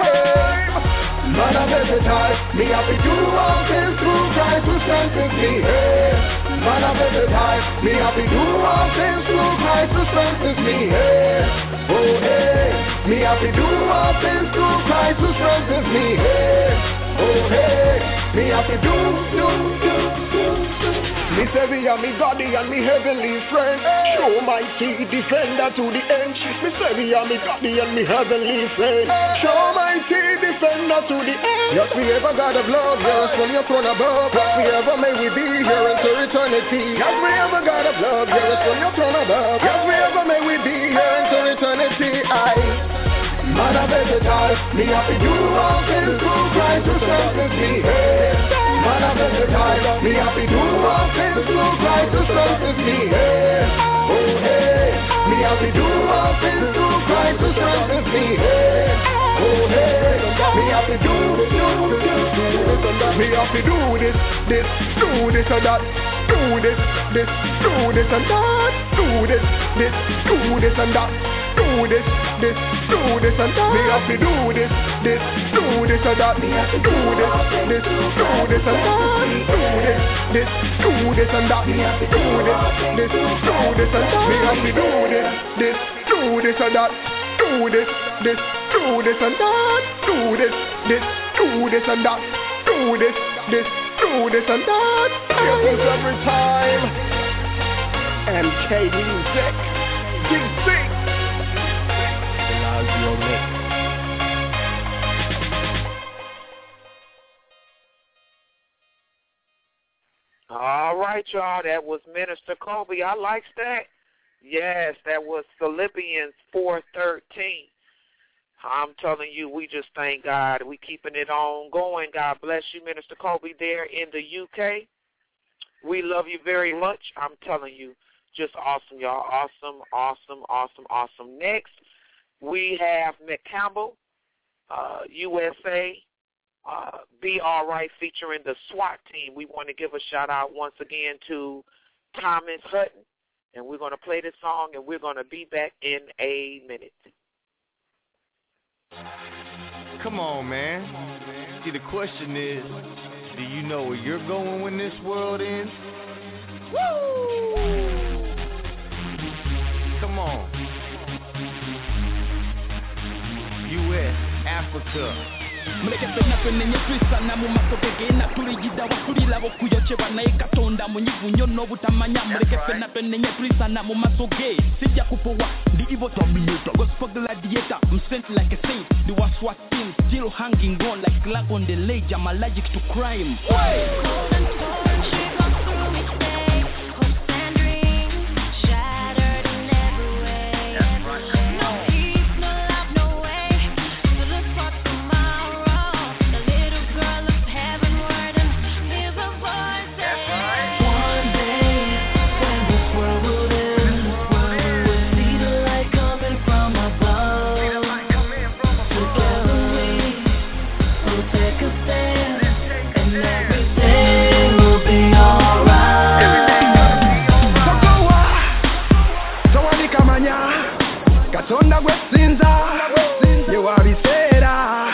Man of every time, me have to do all things through Christ who strengthens me. Hey, man of every time, me have to do all things through Christ who strengthens me. Hey, oh hey, me have to do all things through Christ who strengthens me. Hey, oh hey, me have to do, do, do, do, do. Me Savior, me Goddy and me heavenly friend, show mighty defender to the end. Me Savior, me Goddy and me heavenly friend, show mighty defender to the end. Yes, we ever got a blood, yes, from your throne above. Yes, we ever may we be here until eternity. Yes, we ever got a blood, yes, from your throne above. Yes, we ever may we be here until eternity. I, man of every time, me have to do all things through Christ who strengthens me. Hey, man of every time, me have to do all things through Christ who strengthens me. Hey, oh hey, me have to do all things through Christ who strengthens me. Hey, oh hey, me have to do, do, do, do, me have to do this, this, do this and that. Do this, this, do this and that. Do this, this, do this and that. Do this, this, do this and that. Me have to do this, this, do this and that. Me have to do this, this, do this and that. Do this, this, do this and that. Me have to do this, this, do this and that. Me have to do this, this, do this and that. Do this, this, do this and that. Do this, this, do this and that. Do this, this, do this and that. Happens every time. M K Music, D C. Your mix. All right, y'all. That was Minister Kobe. I likes that. Yes, that was Philippians four thirteen. I'm telling you, we just thank God. We keeping it on going. God bless you, Minister Kobe, there in the U K. We love you very much. I'm telling you, just awesome, y'all. Awesome, awesome, awesome, awesome. Next, we have Mick Campbell, uh, U S A, uh, Be All Right, featuring the SWAT team. We want to give a shout-out once again to Thomas Hutton, and we're going to play this song, and we're going to be back in a minute. Come on, man. See, the question is, Do you know where you're going when this world ends? Woo! Come on. U S, Africa. mulekefena twenenye twisana mu masoke na tuligida wakulila bokuyochebwa naye katonda munyivunyo n'obutamanya mulekefena twenenye twisana mu masoke sijja kupowa ndi evil terminator gospel gladiator I'm sent like a saint the waswat team still hanging on like clock on the ledge I'm allergic to crime. Katonda gwesinza yewabiseera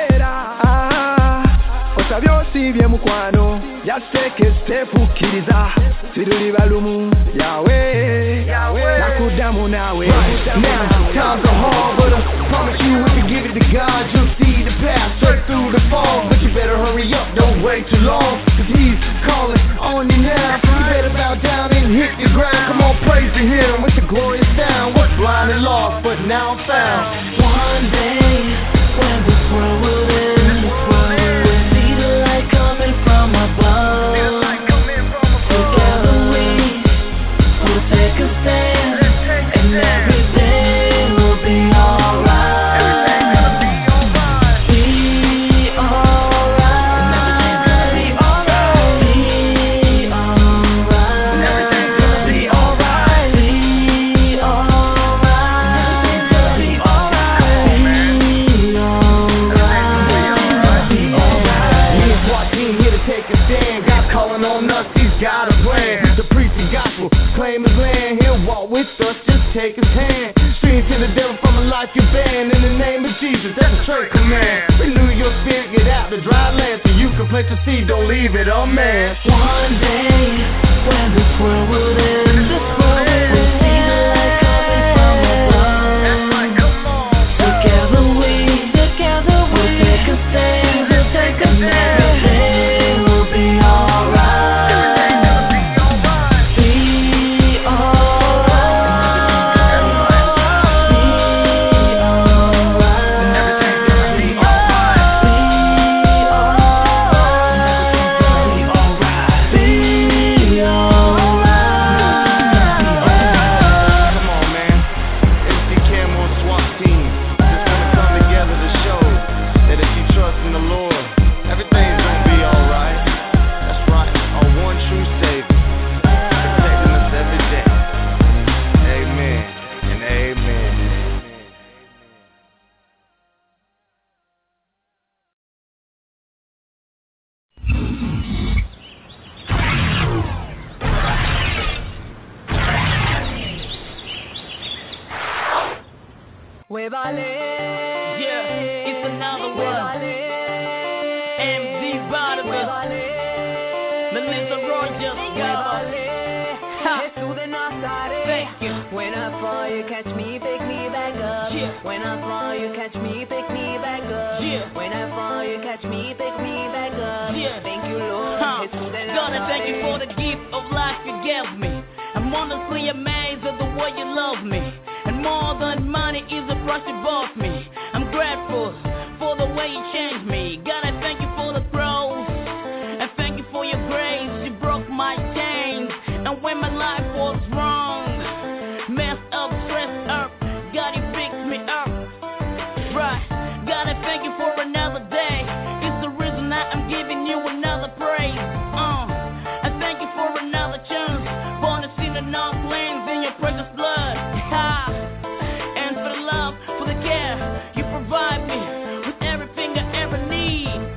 osabyosibye mukwano yaseke stepukkiriza siruli balumu yawe nakuddamu nawe. Now times are hard, but I promise you if you give it to God you'll see the path straight through the fog. But you better hurry up, don't wait too long, cause he's calling on you now. You better bow down and hit the ground. Come on, praise to him with the glorious sound. What's blind and lost, but now I'm found. One day, when this world will end, this world will see the light coming from above. Together we will take a stand, and everything will be alright. Everything's gonna be alright. Be alright. Be alright. Be alright. Everything's gonna be alright. Be alright. Everything's gonna be alright. Be alright. Be alright. Here's Joaquin here to take a stand. God calling on us, he's got a plan. To preach the gospel, claim his land. He'll walk with us, just take his hand. Stream to the devil from a life you banned. In the name of Jesus, that's a straight command. Renew your spirit, get out the dry land, so you can plant your seed, don't leave it unmanned. One day, when this world will end, this world will see the light coming from above. That's right, come on. Together we, together we will take a stand, we'll take a stand. Everything will be alright. Everything's gonna be alright. Be Yeah, it's another one. M D Barnabas, Melissa Rogers, thank you. When I fall, you catch me, pick me back up. Yeah. When I fall, you catch me, pick me back up. Yeah. When I fall, you catch me, pick me back up. Yeah. Thank you, Lord. Huh. Gonna thank you for the gift of life you gave me. I'm honestly amazed at the way you love me. And more than money is the price you bought me. I'm grateful for the way you changed me. God, I thank you for the growth. And thank you for your grace. You broke my chains. And when my life was wrong, messed up, stressed up, God, you fixed me up. Right. God, I thank you for another day. It's the reason that I'm giving you another praise. Uh, I thank you for another chance. Born to see the north lands in your precious blood. Ha. And for the love, for the care, you provide me with everything I ever need.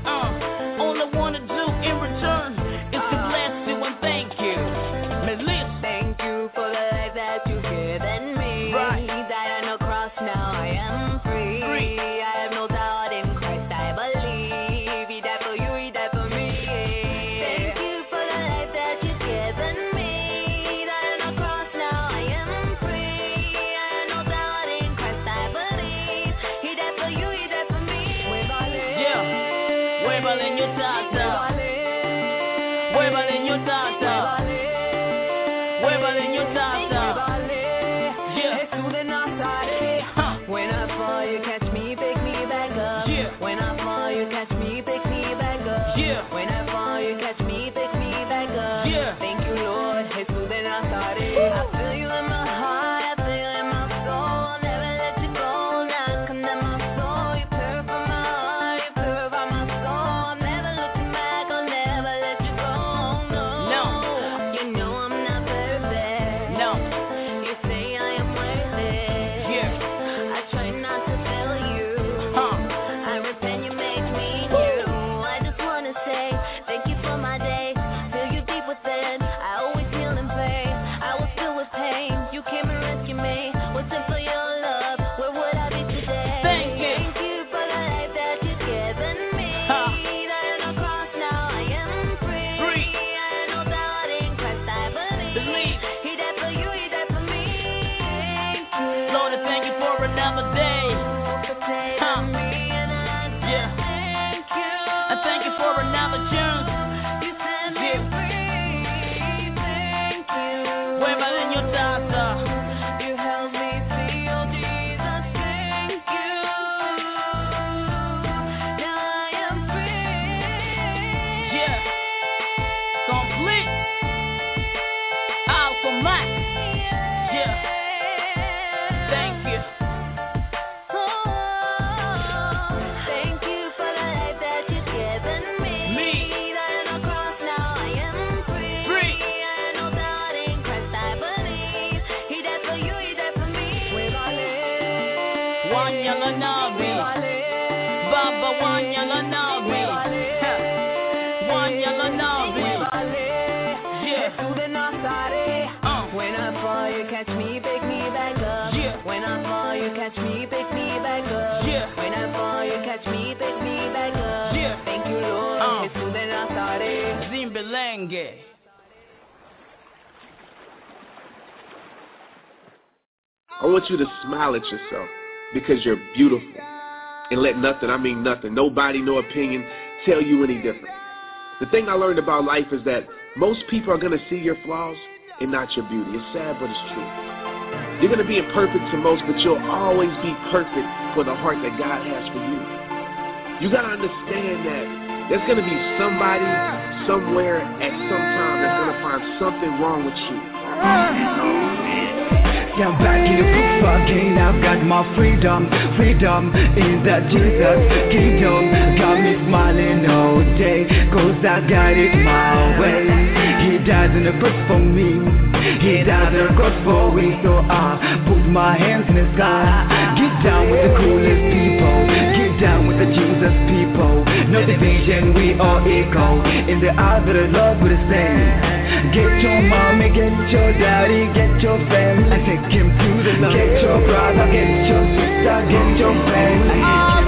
Muévale ñotata. Muévale ñotata. Muévale ñotata. Yeah. Jesús de Nazaret. When I fall, you catch me, pick me back up. Yeah. When I fall, you catch me, pick me back up. Yeah. When I fall, you catch me, pick me back up. Yeah. Thank you, Lord. Jesús de Nazaret. I feel you in my heart, I feel you in my soul. I'll never let you go. Now condemn my soul. You purify my heart, you purify my soul. I'm never looking back, I'll never let you go. No. No. You know I'm not perfect. No. You say I am worth it. Yeah. I try not to fail you. Huh. I repent, you make me new. I just wanna say thank you for my day. Feel you deep within. I always feel in pain. I was filled with pain. You came and rescued me. Was it for your love? Where would I be today? Thank you. Thank you for the life that you've given me. Huh. That on the cross now I am free. Free. I know that in Christ I believe. Believe. He died for you, he died for me. Thank you. Lord, I thank you for another day. Huh. Yeah. Thank you. I thank you for another chance. You set me Yeah. free. Thank you. Muévale ñotata. You held me free, oh Jesus. Thank you. Now I am free. Yeah. Complete. Automatic. Yeah. Thank you. Thank you for the life that you've given me. Me. That on the cross now I am free. Free. I know that in Christ I believe. He died for you, he died for me. Wanyala nabi. Baba wanyala nabi. Wanyala nabi. Yeah. Jesús de Nazaret. Uh. When I fall, you catch me, pick me back up. Yeah. When I fall, you catch me, pick me back up. Yeah. When I fall, you catch me, pick me back up. Yeah. Thank you, Lord. Uh. Jesús de Nazaret. Zimbelenge. I want you to smile at yourself because you're beautiful. And let nothing, I mean nothing, nobody, no opinion, tell you any different. The thing I learned about life is that most people are going to see your flaws and not your beauty. It's sad, but it's true. You're going to be imperfect to most, but you'll always be perfect for the heart that God has for you. You got to understand that there's going to be somebody, somewhere, at some time that's going to find something wrong with you. Yeah, I'm back in the booth again. I've got my freedom, freedom in that Jesus kingdom. Got me smiling all day, cause I got it my way. He died on the cross for me, he died on the cross for me. So I put my hands in the sky. Get down with the coolest people, get down with the Jesus people. No division, we all equal. In the eyes of the Lord we're the same. Get your mommy, get your daddy, get your family, and take him to the Lord. Get your brother, get your sister, get your family. I'm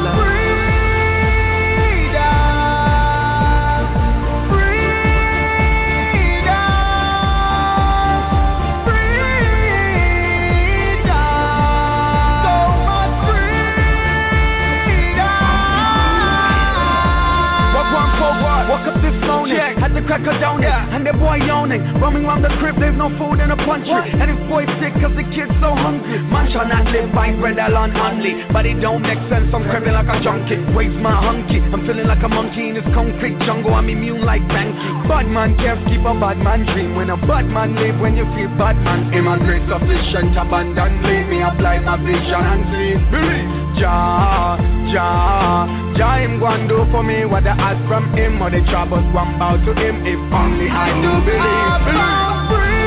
Woke up this morning, yeah. Had to crack her down there, yeah. And the boy yawning, roaming around the crib, there's no food in the pantry. What? And his boy sick cause the kid's so hungry. Man shall not live by bread alone only, but it don't make sense, I'm craving like a junkie. Waves my hunky, I'm feeling like a monkey in this concrete jungle, I'm immune like Banky. Bad man can't keep a bad man dream. When a bad man live, when you feel bad man, in my grace sufficient, abundantly, me apply my vision and sleep. Believe, Jah, Jah, Jah him go and do for me what I ask from him, or the troubles one bow to him, if only I do believe, believe.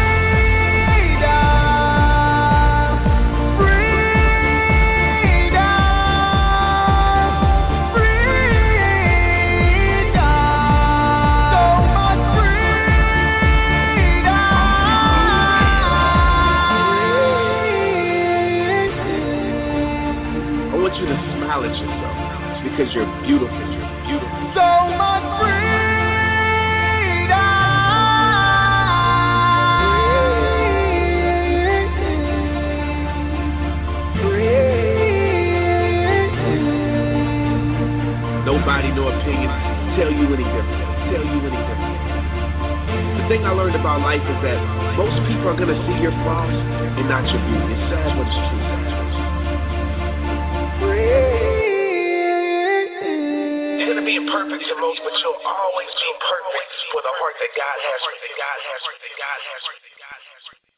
At yourself because you're beautiful, you're beautiful. So much freedom. Nobody, no opinion. I learned about life is that most people are going to see your flaws and not your beauty. It's sad, but it's true. You're going to be imperfect to most, but you'll always be perfect for the heart that God has for you. God has for you. God has for you. God has for you.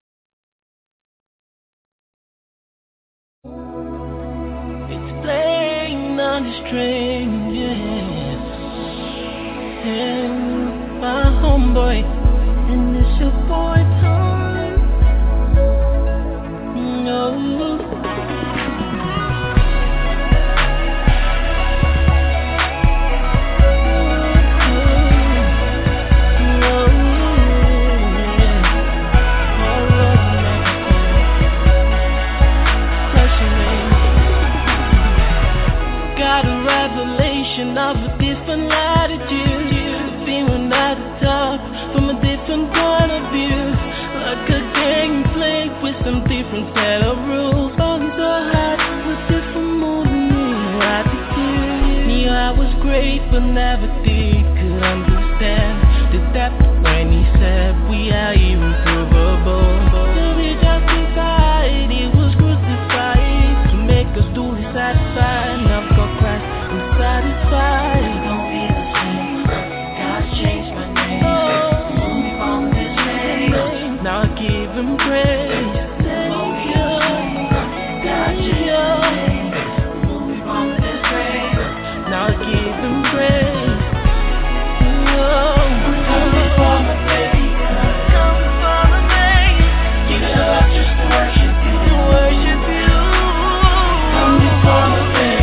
Playing on the string, yeah. And my homeboy, and it's your boy time. No. Of a different attitude, feeling at the top from a different point of view, like a game played with some different set of rules. On the heart with different mood and new attitude. Knew I was great, but never did could understand the depth when he said we are irreproachable. To be justified, it was crucified to make us duly satisfied. Now for Christ. Satisfied, don't be the same. God's changed my name. Move me from this place. Now I give him praise. Don't be the same. God changed my name. Move me from this place. Now I give him praise. Oh, come before my baby. Come before my baby. Give it up just to worship you. To worship you. Come before my baby.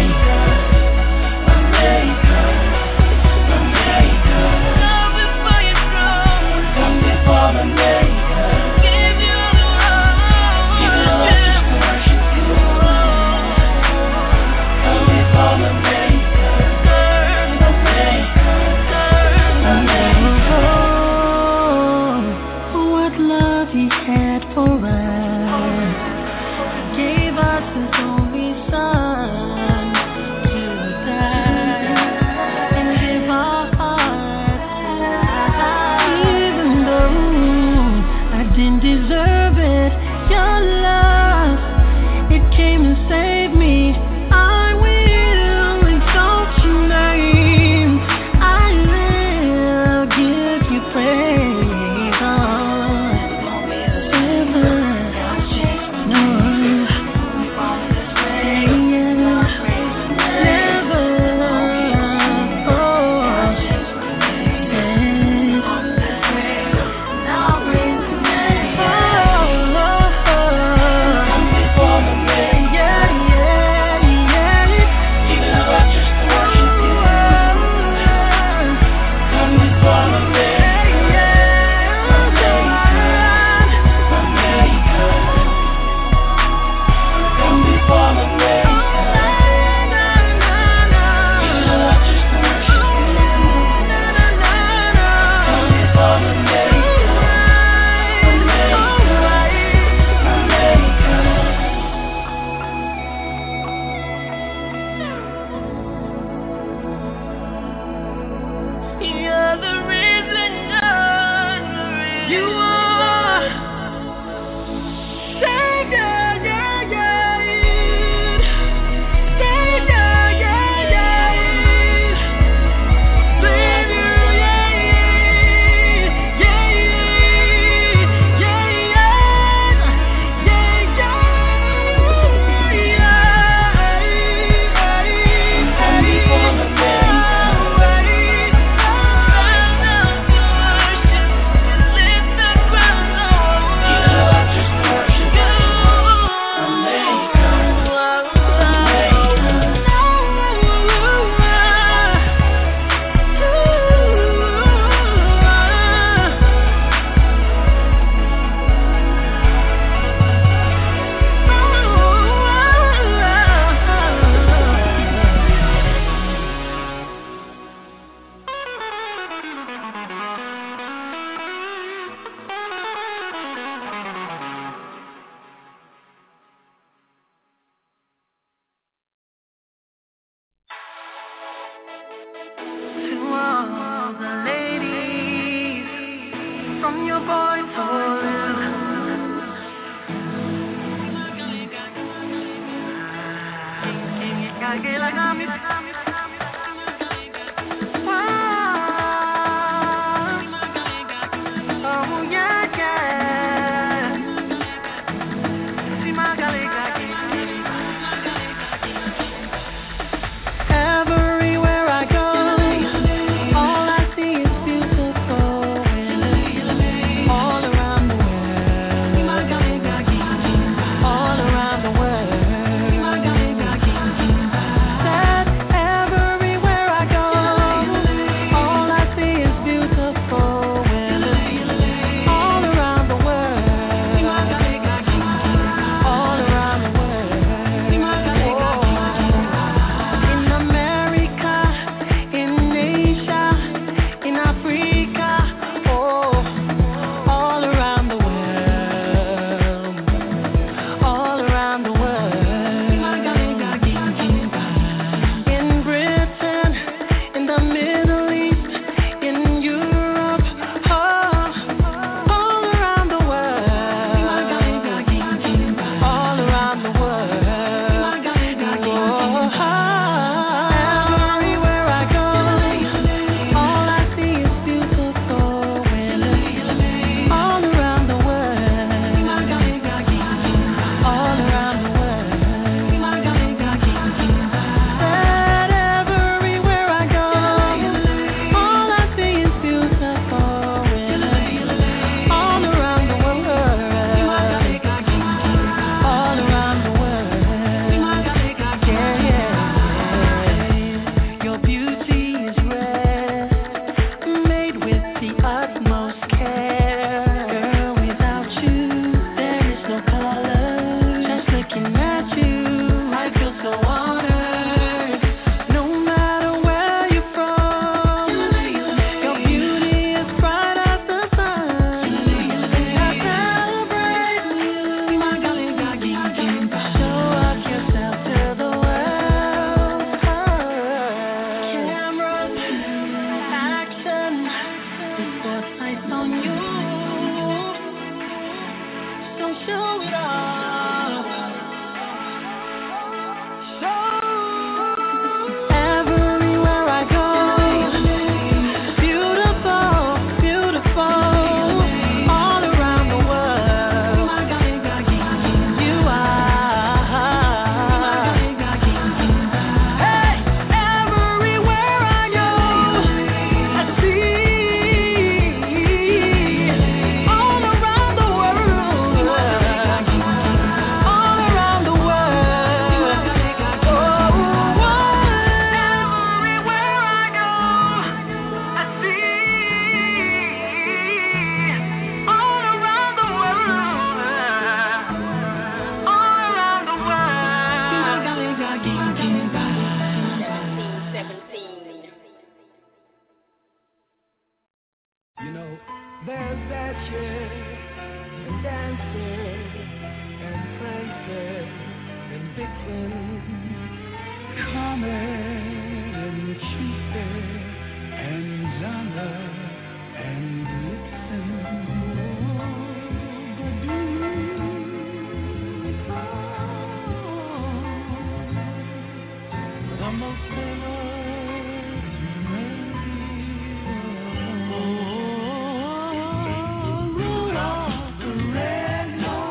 Red nose.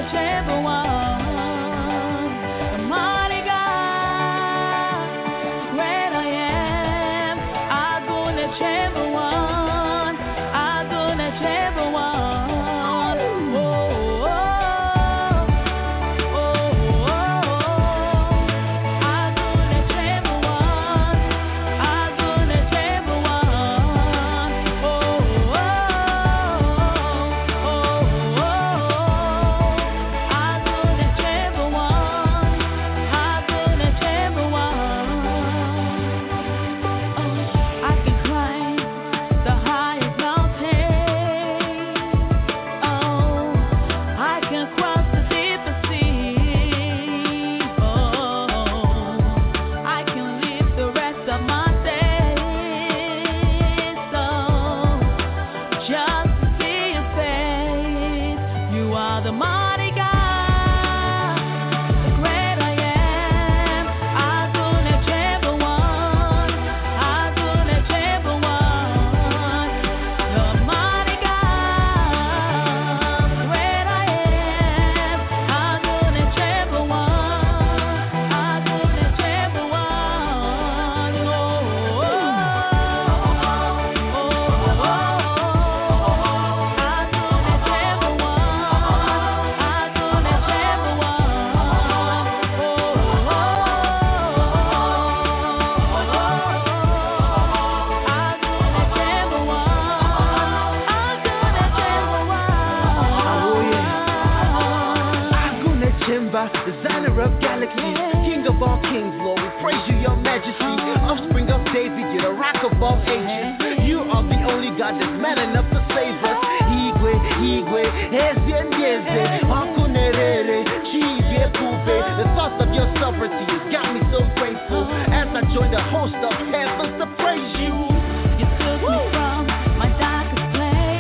Designer of galaxies, king of all kings, Lord, we praise you, your majesty. Offspring of David, you're the rock of all ages. You are the only God that's man enough to save us. Igwe, Igwe, Eze and Eze, Hakunerere, Chivye Pube. The thought of your sovereignty has got me so grateful as I join the host of heavens to praise you. You took me from my darkest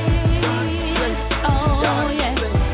place. Oh, yeah.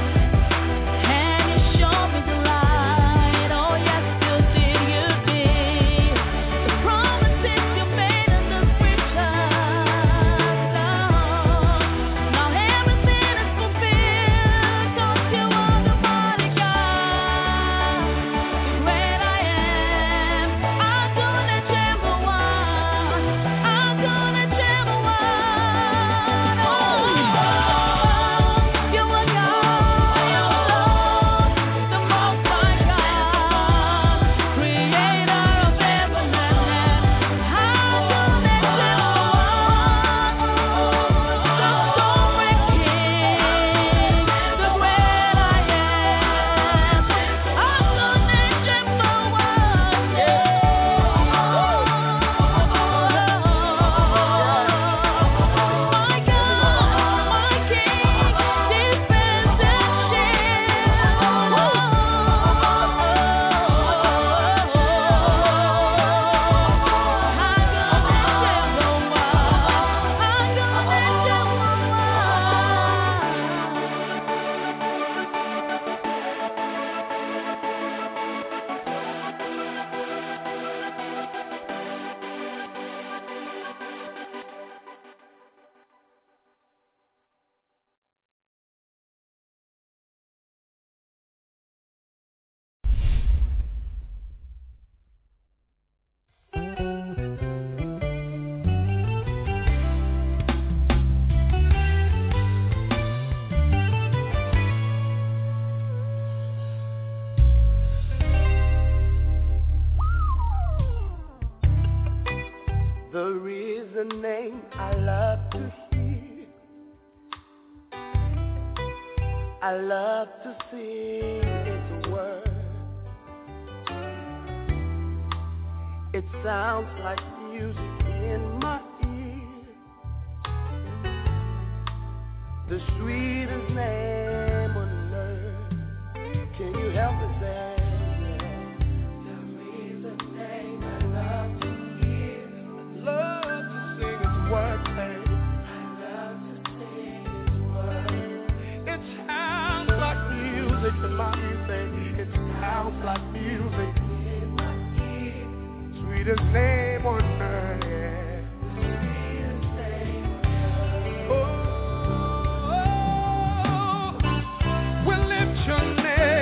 There is a name I love to hear. I love to sing its word. It sounds like music in my ear. The sweetest name on earth. Can you help me say? The mommy say it sounds like music in my ear. Sweetest name on earth, yeah. Sweetest name on earth. Oh, we'll lift your name.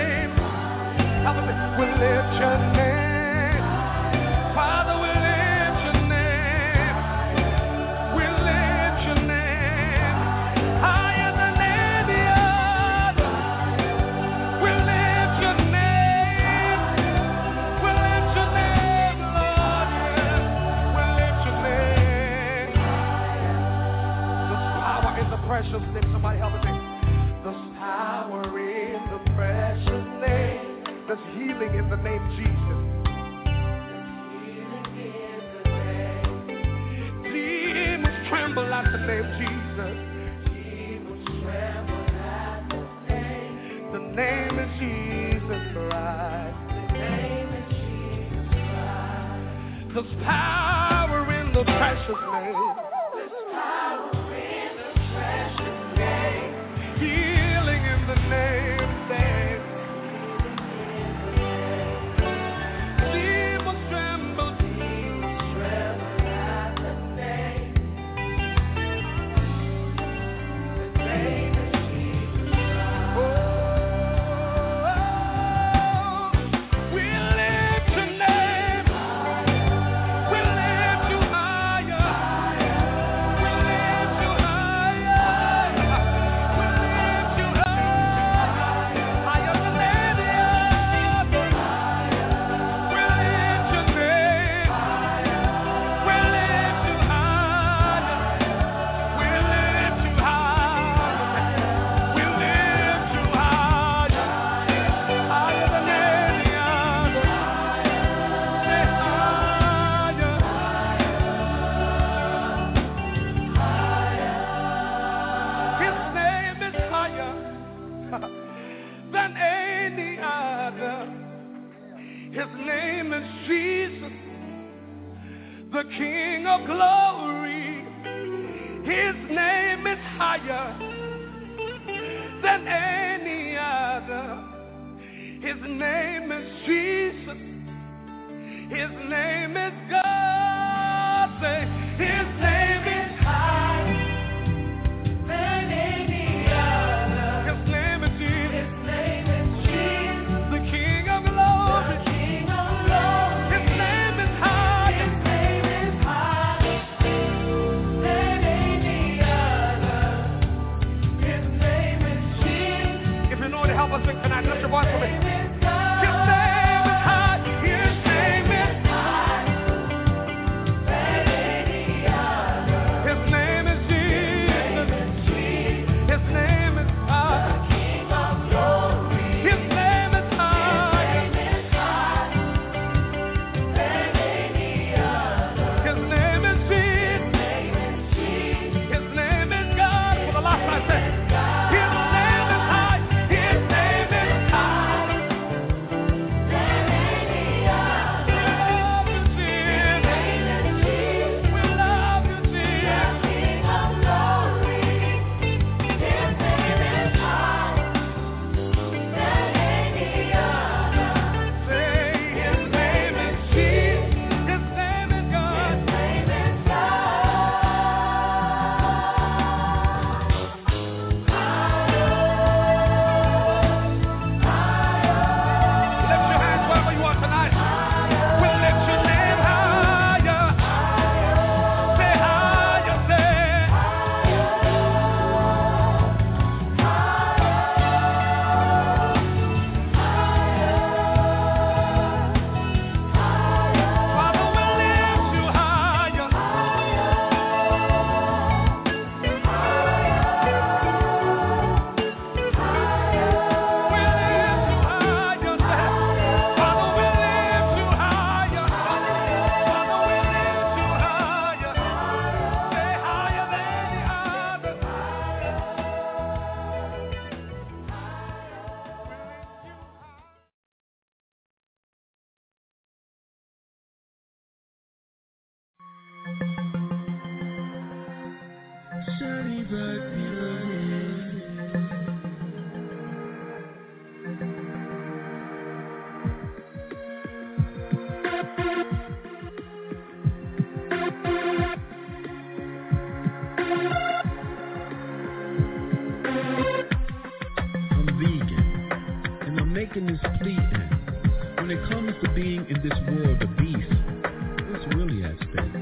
There's healing in the name of Jesus. Demons tremble at the name of Jesus. Demons tremble at the name. The name of Jesus Christ. The name of Jesus Christ. There's power in the precious name. There's power in the precious name. Healing in the name. The King of glory, his name is higher than any other. His name is Jesus, his name is God. Say, his name is higher than any other. His name is Jesus, his name is Jesus, the King of glory, the King of glory. His name is higher. Help us sing tonight. Lift your voice for me. His name is high. His name is high than any other. His name is Jesus. His name is high. The King of glory. His name is high. His name is high than any other. His name is Jesus. His name is God. For the last time, say. Making this plea in. When it comes to being in this world of beast, what's really at stake?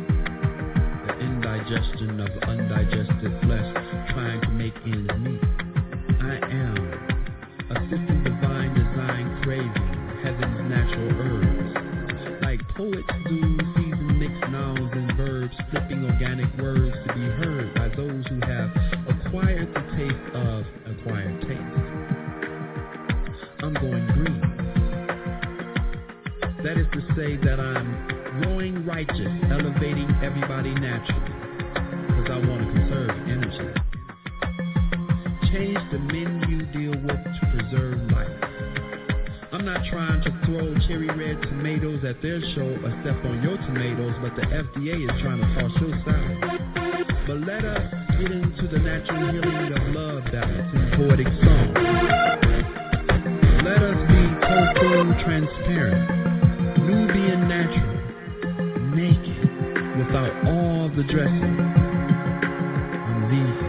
The indigestion of undigested flesh trying to make ends meet. I am assisting divine design craving, heaven's natural herbs. Like poets do, season mixed nouns and verbs, flipping organic words to be heard by those who have acquired the taste of acquired taste. I'm going green, That is to say that I'm growing righteous, elevating everybody naturally, because I want to conserve energy. Change the men you deal with to preserve life. I'm not trying to throw cherry red tomatoes at their show or step on your tomatoes, but the F D A is trying to toss your salad. But let us get into the natural healing of love ballads and poetic songs. Let us be total transparent, Nubian natural, naked, without all the dressing. I'm vegan.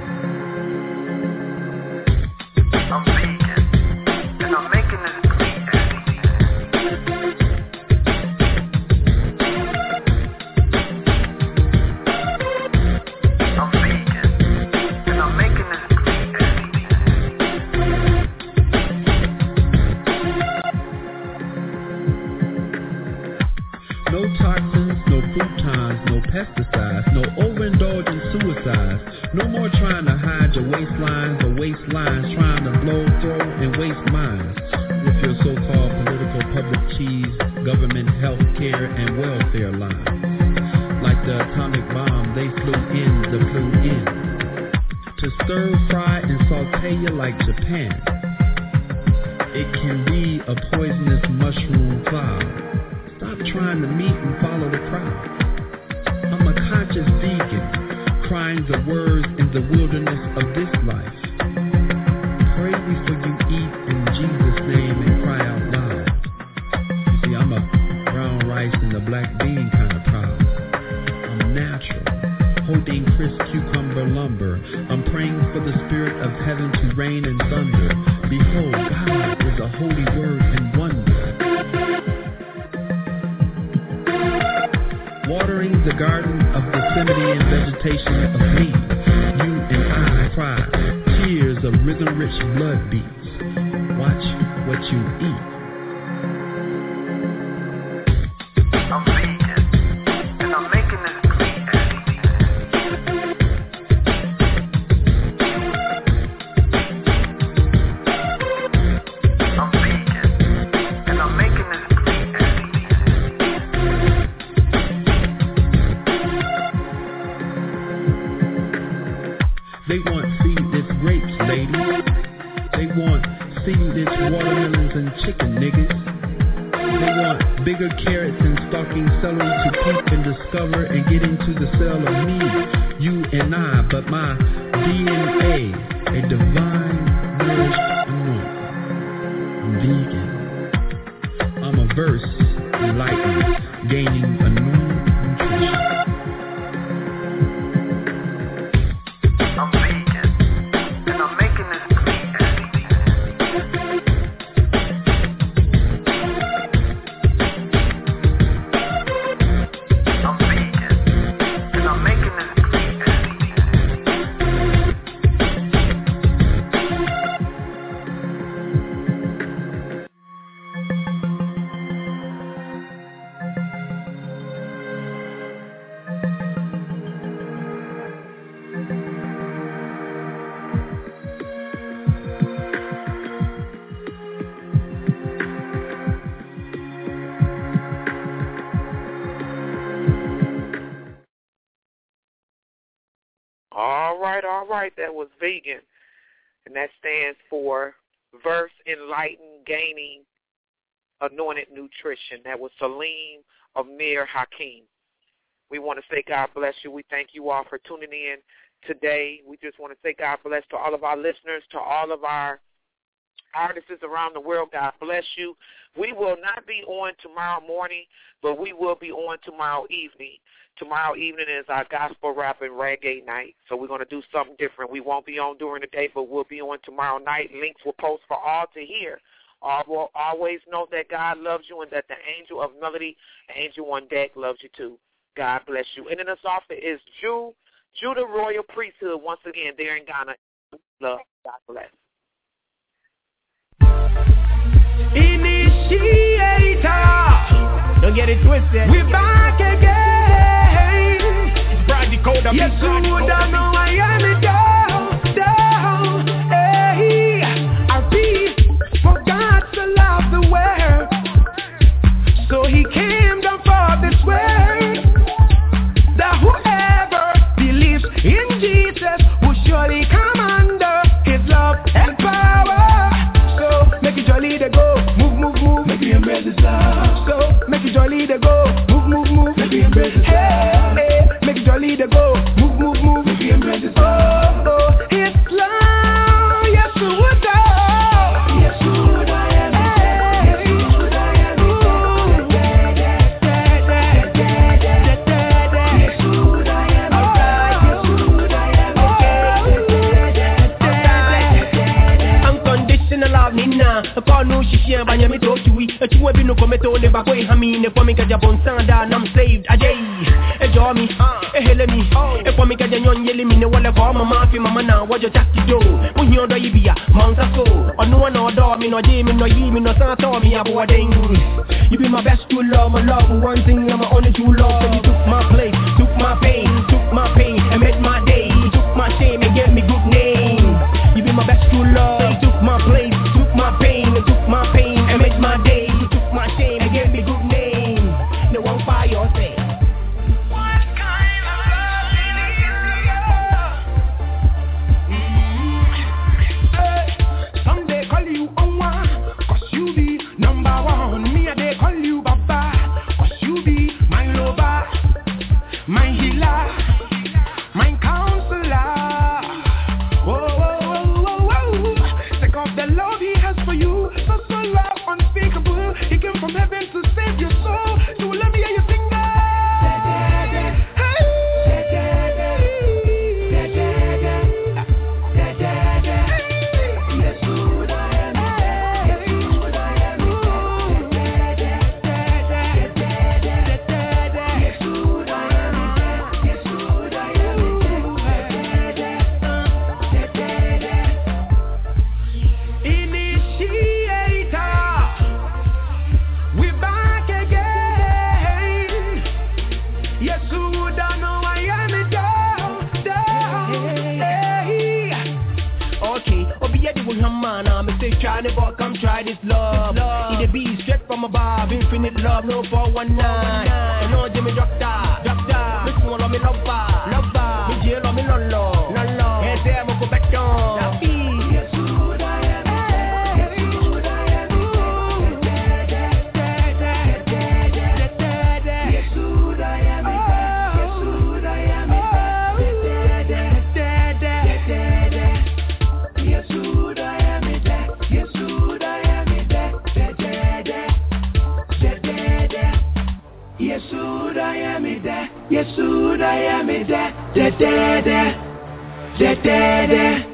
I'm vegan, and I'm making this clear. I'm vegan, and I'm making this No toxins, no croutons, no pesticides, no overindulgent suicides. No more trying to hide your waistlines or waistlines trying to blow, throw, and waste minds with your so-called political public cheese, government health care, and welfare lines. Like the atomic bomb, they flew in, the flew in. To stir, fry, and saute you like Japan. It can be a poisonous mushroom cloud. Stop trying to meet and follow the crowd. I'm a conscious vegan, crying the words in the wilderness of this life. Pray before you eat in Jesus' name and cry out loud. You see, I'm a brown rice and a black bean kind of crowd. I'm natural, holding crisp cucumber lumber. I'm praying for the spirit of heaven to rain and thunder. Behold, God is a holy word and wonder. Watering the garden of Gethsemane and vegetation of me, you and I cry, tears of rhythm-rich blood beats. Watch what you eat. I'm vegan, and I'm making this clear. I'm vegan, and I'm making this They want seedless grapes, ladies. They want seedless watermelons and chicken niggas. They want bigger carrots and stalking celery to peep and discover and get into the cell of me, you and I, but my D N A, a divine nourished anointing. I'm vegan. I'm a verse enlightened, gaining a new nutrition. I'm vegan, and I'm making this clear. I'm vegan, and I'm making this All right, all right. That was vegan. And that stands for Verse Enlightened Gaining Anointed Nutrition. That was Salim Amir Hakeem. We want to say God bless you. We thank you all for tuning in today. We just want to say God bless to all of our listeners, to all of our artists around the world. God bless you. We will not be on tomorrow morning, but we will be on tomorrow evening. Tomorrow evening is our gospel rap and reggae night, so we're going to do something different. We won't be on during the day, but we'll be on tomorrow night. Links will post for all to hear. Always know that God loves you and that the angel of melody, the angel on deck, loves you too. God bless you. And in this office is Jew, Judah Royal Priesthood, once again, there in Ghana. Love. God bless. Initiator, don't get it twisted. We're back again. Brady code up. Yes, you would know I am it down, down. Hey, our peace for God to love the world, so He can. go, move, move, move. Make me embrace this love. So make it jolly they go, move, move, move. Make me embrace this love. Hey, hey, make it jolly they go, move, move, move. Make me embrace this love. Oh, oh, it's love, yes, it would die. Konu shishia banya mi tokiwi Echuwe binu kometo le bakwe hamine Kwa mika japon sanda na I'm saved Ajay, ejo mi, ehele mi Kwa mika janyon yeli mine wale kwa mama fi mama na wajo chaki do Unyo do ibia, mount so Onuwa no do, mi no ji, mi no yi, mi no sato mi abu wading You be my best true love, my love One thing I'm only true love So you took my place, took my pain Took my pain and made my day You took my shame and gave me good name You be my best true love So you took my place, took my pain You took my pain and made my day You took my shame and gave me good name No one fire your say What kind of love it is mm-hmm. Some they call you Onwa Cause you be number one Me a they call you Baba Cause you be my lover My healer My counselor Whoa, whoa, whoa, whoa, whoa. Take off the love he has for you So, so love unspeakable He came from heaven to save your soul So let me hear you sing that Try never come try this love. love. It be straight from above, infinite love, no four one nine. No Jimmy Doctor, Doctor. Miss one of me lover, lover. Me jail of me lolo, lolo. Hey, say I'm go back down. Yesuda ya me da da da da da da da.